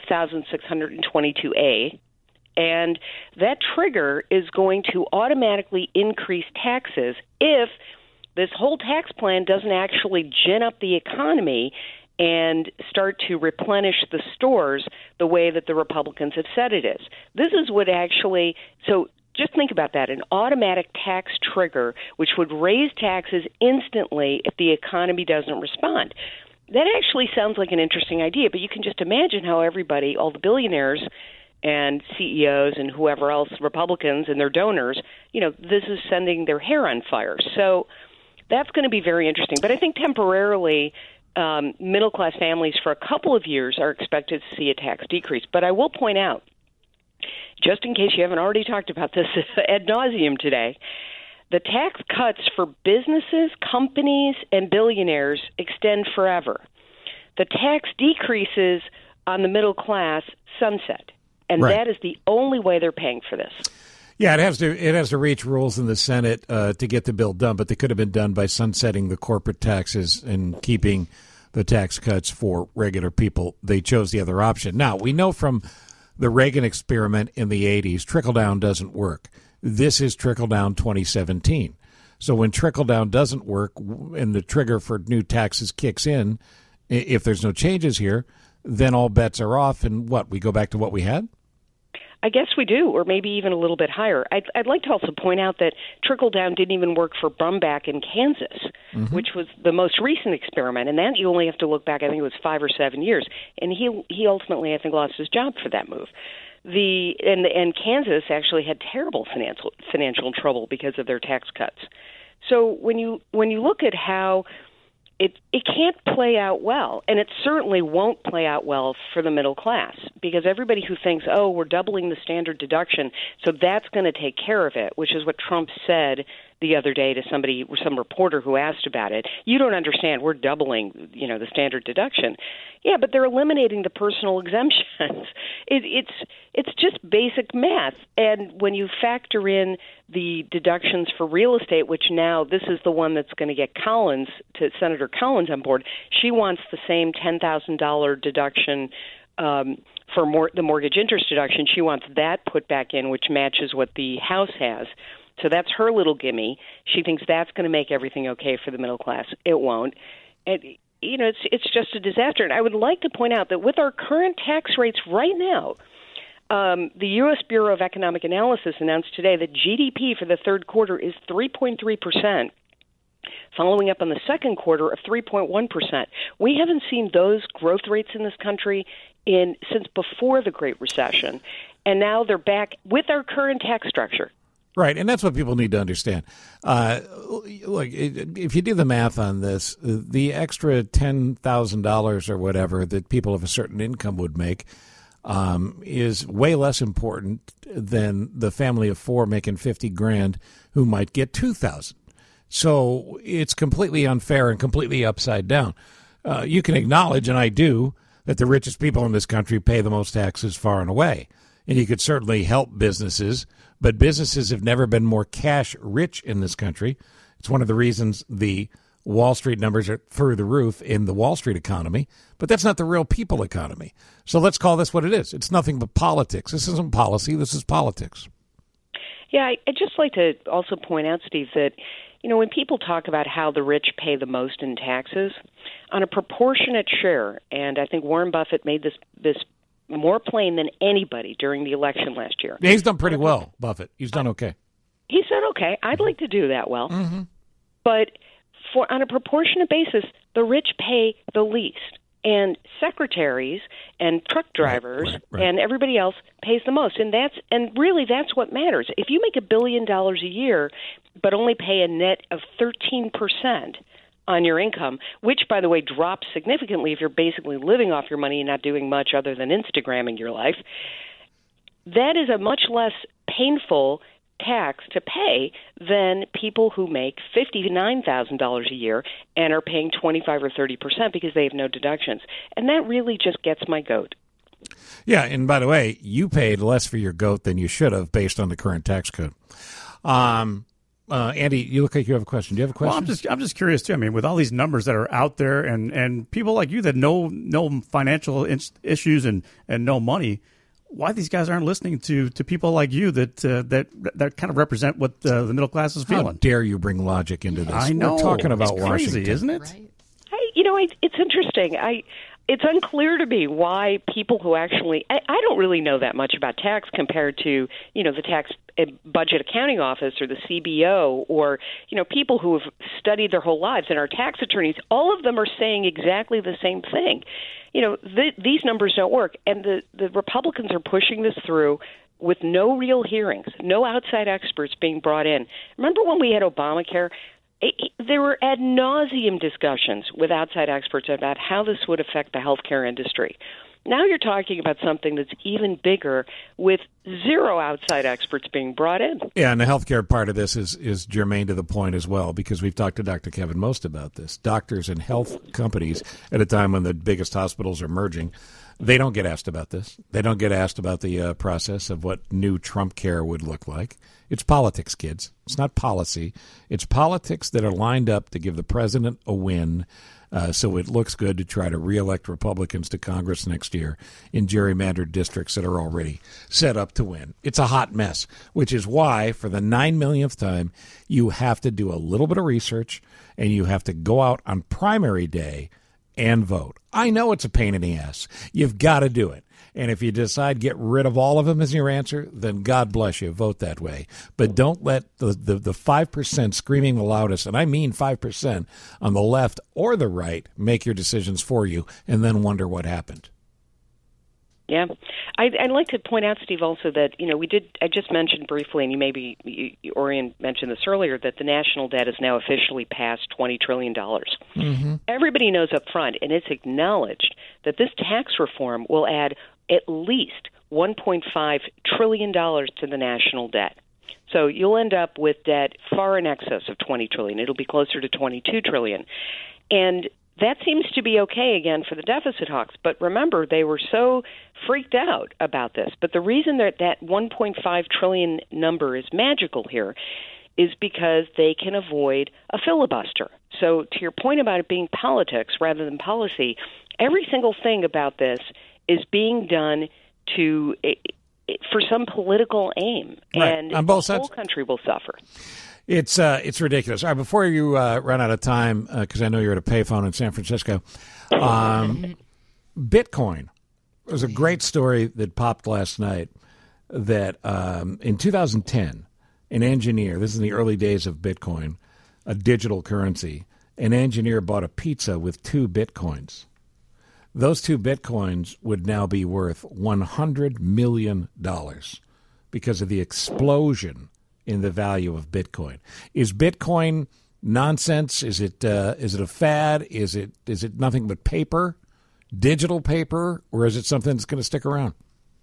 5622A, and that trigger is going to automatically increase taxes if this whole tax plan doesn't actually gin up the economy and start to replenish the stores the way that the Republicans have said it is. This is what actually, so just think about that, an automatic tax trigger which would raise taxes instantly if the economy doesn't respond. That actually sounds like an interesting idea, but you can just imagine how everybody, all the billionaires and CEOs and whoever else, Republicans and their donors, this is sending their hair on fire. So that's going to be very interesting. But I think temporarily, middle-class families for a couple of years are expected to see a tax decrease. But I will point out, just in case you haven't already talked about this ad nauseum today, the tax cuts for businesses, companies, and billionaires extend forever. The tax decreases on the middle class sunset, and that is the only way they're paying for this. Yeah, it has to reach rules in the Senate to get the bill done, but they could have been done by sunsetting the corporate taxes and keeping the tax cuts for regular people. They chose the other option. Now, we know from the Reagan experiment in the 80s, trickle-down doesn't work. This is trickle-down 2017. So when trickle-down doesn't work and the trigger for new taxes kicks in, if there's no changes here, then all bets are off, and we go back to what we had? I guess we do, or maybe even a little bit higher. I'd like to also point out that trickle-down didn't even work for Brumback in Kansas, which was the most recent experiment, and that you only have to look back, I think it was 5 or 7 years, and he ultimately, I think, lost his job for that move. And Kansas actually had terrible financial trouble because of their tax cuts. So when you look at how it can't play out well, and it certainly won't play out well for the middle class, because everybody who thinks, oh, we're doubling the standard deduction, so that's going to take care of it, which is what Trump said the other day to some reporter who asked about it. You don't understand. We're doubling, the standard deduction. Yeah, but they're eliminating the personal exemptions. It's just basic math. And when you factor in the deductions for real estate, which now this is the one that's going to get Senator Collins on board. She wants the same $10,000 deduction for the mortgage interest deduction. She wants that put back in, which matches what the House has. So that's her little gimme. She thinks that's going to make everything okay for the middle class. It won't. And, it's just a disaster. And I would like to point out that with our current tax rates right now, the U.S. Bureau of Economic Analysis announced today that GDP for the third quarter is 3.3%, following up on the second quarter of 3.1%. We haven't seen those growth rates in this country since before the Great Recession. And now they're back with our current tax structure. Right, and that's what people need to understand. Look, if you do the math on this, the extra $10,000 or whatever that people of a certain income would make is way less important than the family of four making $50,000 who might get $2,000. So it's completely unfair and completely upside down. You can acknowledge, and I do, that the richest people in this country pay the most taxes far and away. And you could certainly help businesses, but businesses have never been more cash rich in this country. It's one of the reasons the Wall Street numbers are through the roof in the Wall Street economy, but that's not the real people economy. So let's call this what it is. It's nothing but politics. This isn't policy. This is politics. Yeah, I'd just like to also point out, Steve, that, when people talk about how the rich pay the most in taxes, on a proportionate share, and I think Warren Buffett made this more plain than anybody during the election last year. Yeah, he's done pretty well, Buffett. He's done okay. He's done okay. I'd like to do that well. Mm-hmm. But on a proportionate basis, the rich pay the least. And secretaries and truck drivers right. and everybody else pays the most. And really that's what matters. If you make $1 billion a year but only pay a net of 13% on your income, which, by the way, drops significantly if you're basically living off your money and not doing much other than Instagramming your life, that is a much less painful tax to pay than people who make $59,000 a year and are paying 25 or 30% because they have no deductions. And that really just gets my goat. Yeah, and by the way, you paid less for your goat than you should have based on the current tax code. Andy, you look like you have a question. Do you have a question? Well, I'm just curious too. I mean, with all these numbers that are out there, and people like you that know financial issues and know money, why these guys aren't listening to people like you that kind of represent what the middle class is feeling? How dare you bring logic into this? I know. We're talking about it's crazy, Washington, isn't it? Right. It's interesting. It's unclear to me why people who actually I don't really know that much about tax compared to the tax budget accounting office or the CBO or people who have studied their whole lives, and our tax attorneys, all of them are saying exactly the same thing. These numbers don't work, and the Republicans are pushing this through with no real hearings, no outside experts being brought in. Remember when we had Obamacare? There were ad nauseum discussions with outside experts about how this would affect the healthcare industry. Now you're talking about something that's even bigger with zero outside experts being brought in. Yeah, and the healthcare part of this is germane to the point as well, because we've talked to Dr. Kevin Most about this. Doctors and health companies, at a time when the biggest hospitals are merging, they don't get asked about this. They don't get asked about the process of what new Trump care would look like. It's politics, kids. It's not policy. It's politics that are lined up to give the president a win, so it looks good to try to reelect Republicans to Congress next year in gerrymandered districts that are already set up to win. It's a hot mess, which is why, for the 9 millionth time, you have to do a little bit of research, and you have to go out on primary day and vote. I know it's a pain in the ass. You've got to do it. And if you decide get rid of all of them as your answer, then God bless you. Vote that way. But don't let the 5% screaming the loudest, and I mean 5%, on the left or the right make your decisions for you and then wonder what happened. Yeah. I'd like to point out, Steve, also that, I just mentioned briefly, and Orion mentioned this earlier, that the national debt is now officially past $20 trillion. Mm-hmm. Everybody knows up front, and it's acknowledged, that this tax reform will add at least $1.5 trillion to the national debt. So you'll end up with debt far in excess of $20 trillion. It'll be closer to $22 trillion. And that seems to be okay, again, for the deficit hawks. But remember, they were so freaked out about this. But the reason that $1.5 trillion number is magical here is because they can avoid a filibuster. So to your point about it being politics rather than policy, every single thing about this is being done for some political aim. Right. And on both the sides. whole country will suffer. It's ridiculous. All right, before you run out of time, because I know you're at a payphone in San Francisco, Bitcoin. There's a great story that popped last night that in 2010, an engineer, this is in the early days of Bitcoin, a digital currency, an engineer bought a pizza with 2 Bitcoins. Those 2 Bitcoins would now be worth $100 million because of the explosion in the value of Bitcoin. Is Bitcoin nonsense? Is it a fad? Is it nothing but paper, digital paper, or is it something that's going to stick around?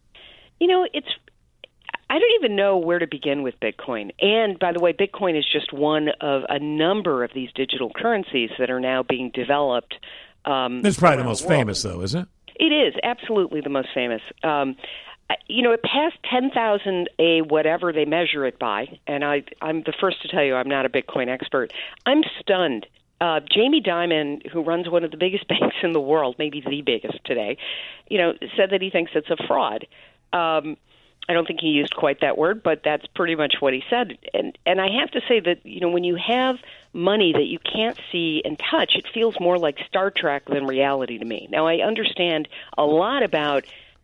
I don't even know where to begin with Bitcoin. And by the way, Bitcoin is just one of a number of these digital currencies that are now being developed. It's probably the most famous, though, isn't it? It is absolutely the most famous. It passed 10,000 a whatever they measure it by, and I'm the first to tell you I'm not a Bitcoin expert. I'm stunned. Jamie Dimon, who runs one of the biggest banks in the world, maybe the biggest today, said that he thinks it's a fraud. I don't think he used quite that word, but that's pretty much what he said. And I have to say that, when you have money that you can't see and touch, it feels more like Star Trek than reality to me. Now, I understand a lot about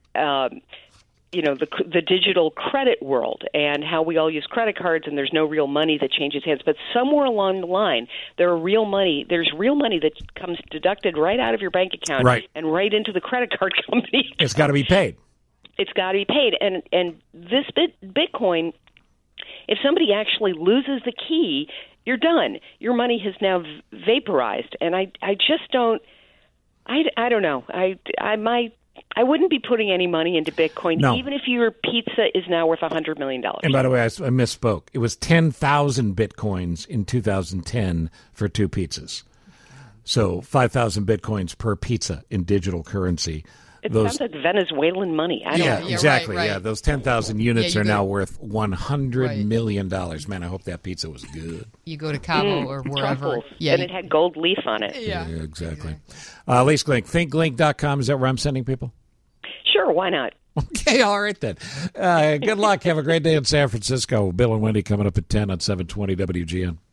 the digital credit world and how we all use credit cards and there's no real money that changes hands. But somewhere along the line, there's real money that comes deducted right out of your bank account and right into the credit card company. It's got to be paid. It's got to be paid. And this Bitcoin, if somebody actually loses the key, you're done. Your money has now vaporized. And I just don't – I don't know. I wouldn't be putting any money into Bitcoin, even if your pizza is now worth $100 million. And by the way, I misspoke. It was 10,000 Bitcoins in 2010 for 2 pizzas. So 5,000 Bitcoins per pizza in digital currency. It sounds like Venezuelan money. I don't know. Exactly. Right. Yeah, those 10,000 units are now worth $100 million. Man, I hope that pizza was good. You go to Cabo or wherever. Truffles. And it had gold leaf on it. Yeah, exactly. Lisa Glink, thinklink.com. Is that where I'm sending people? Sure, why not? Okay, all right then. Good luck. Have a great day in San Francisco. Bill and Wendy coming up at 10 on 720 WGN.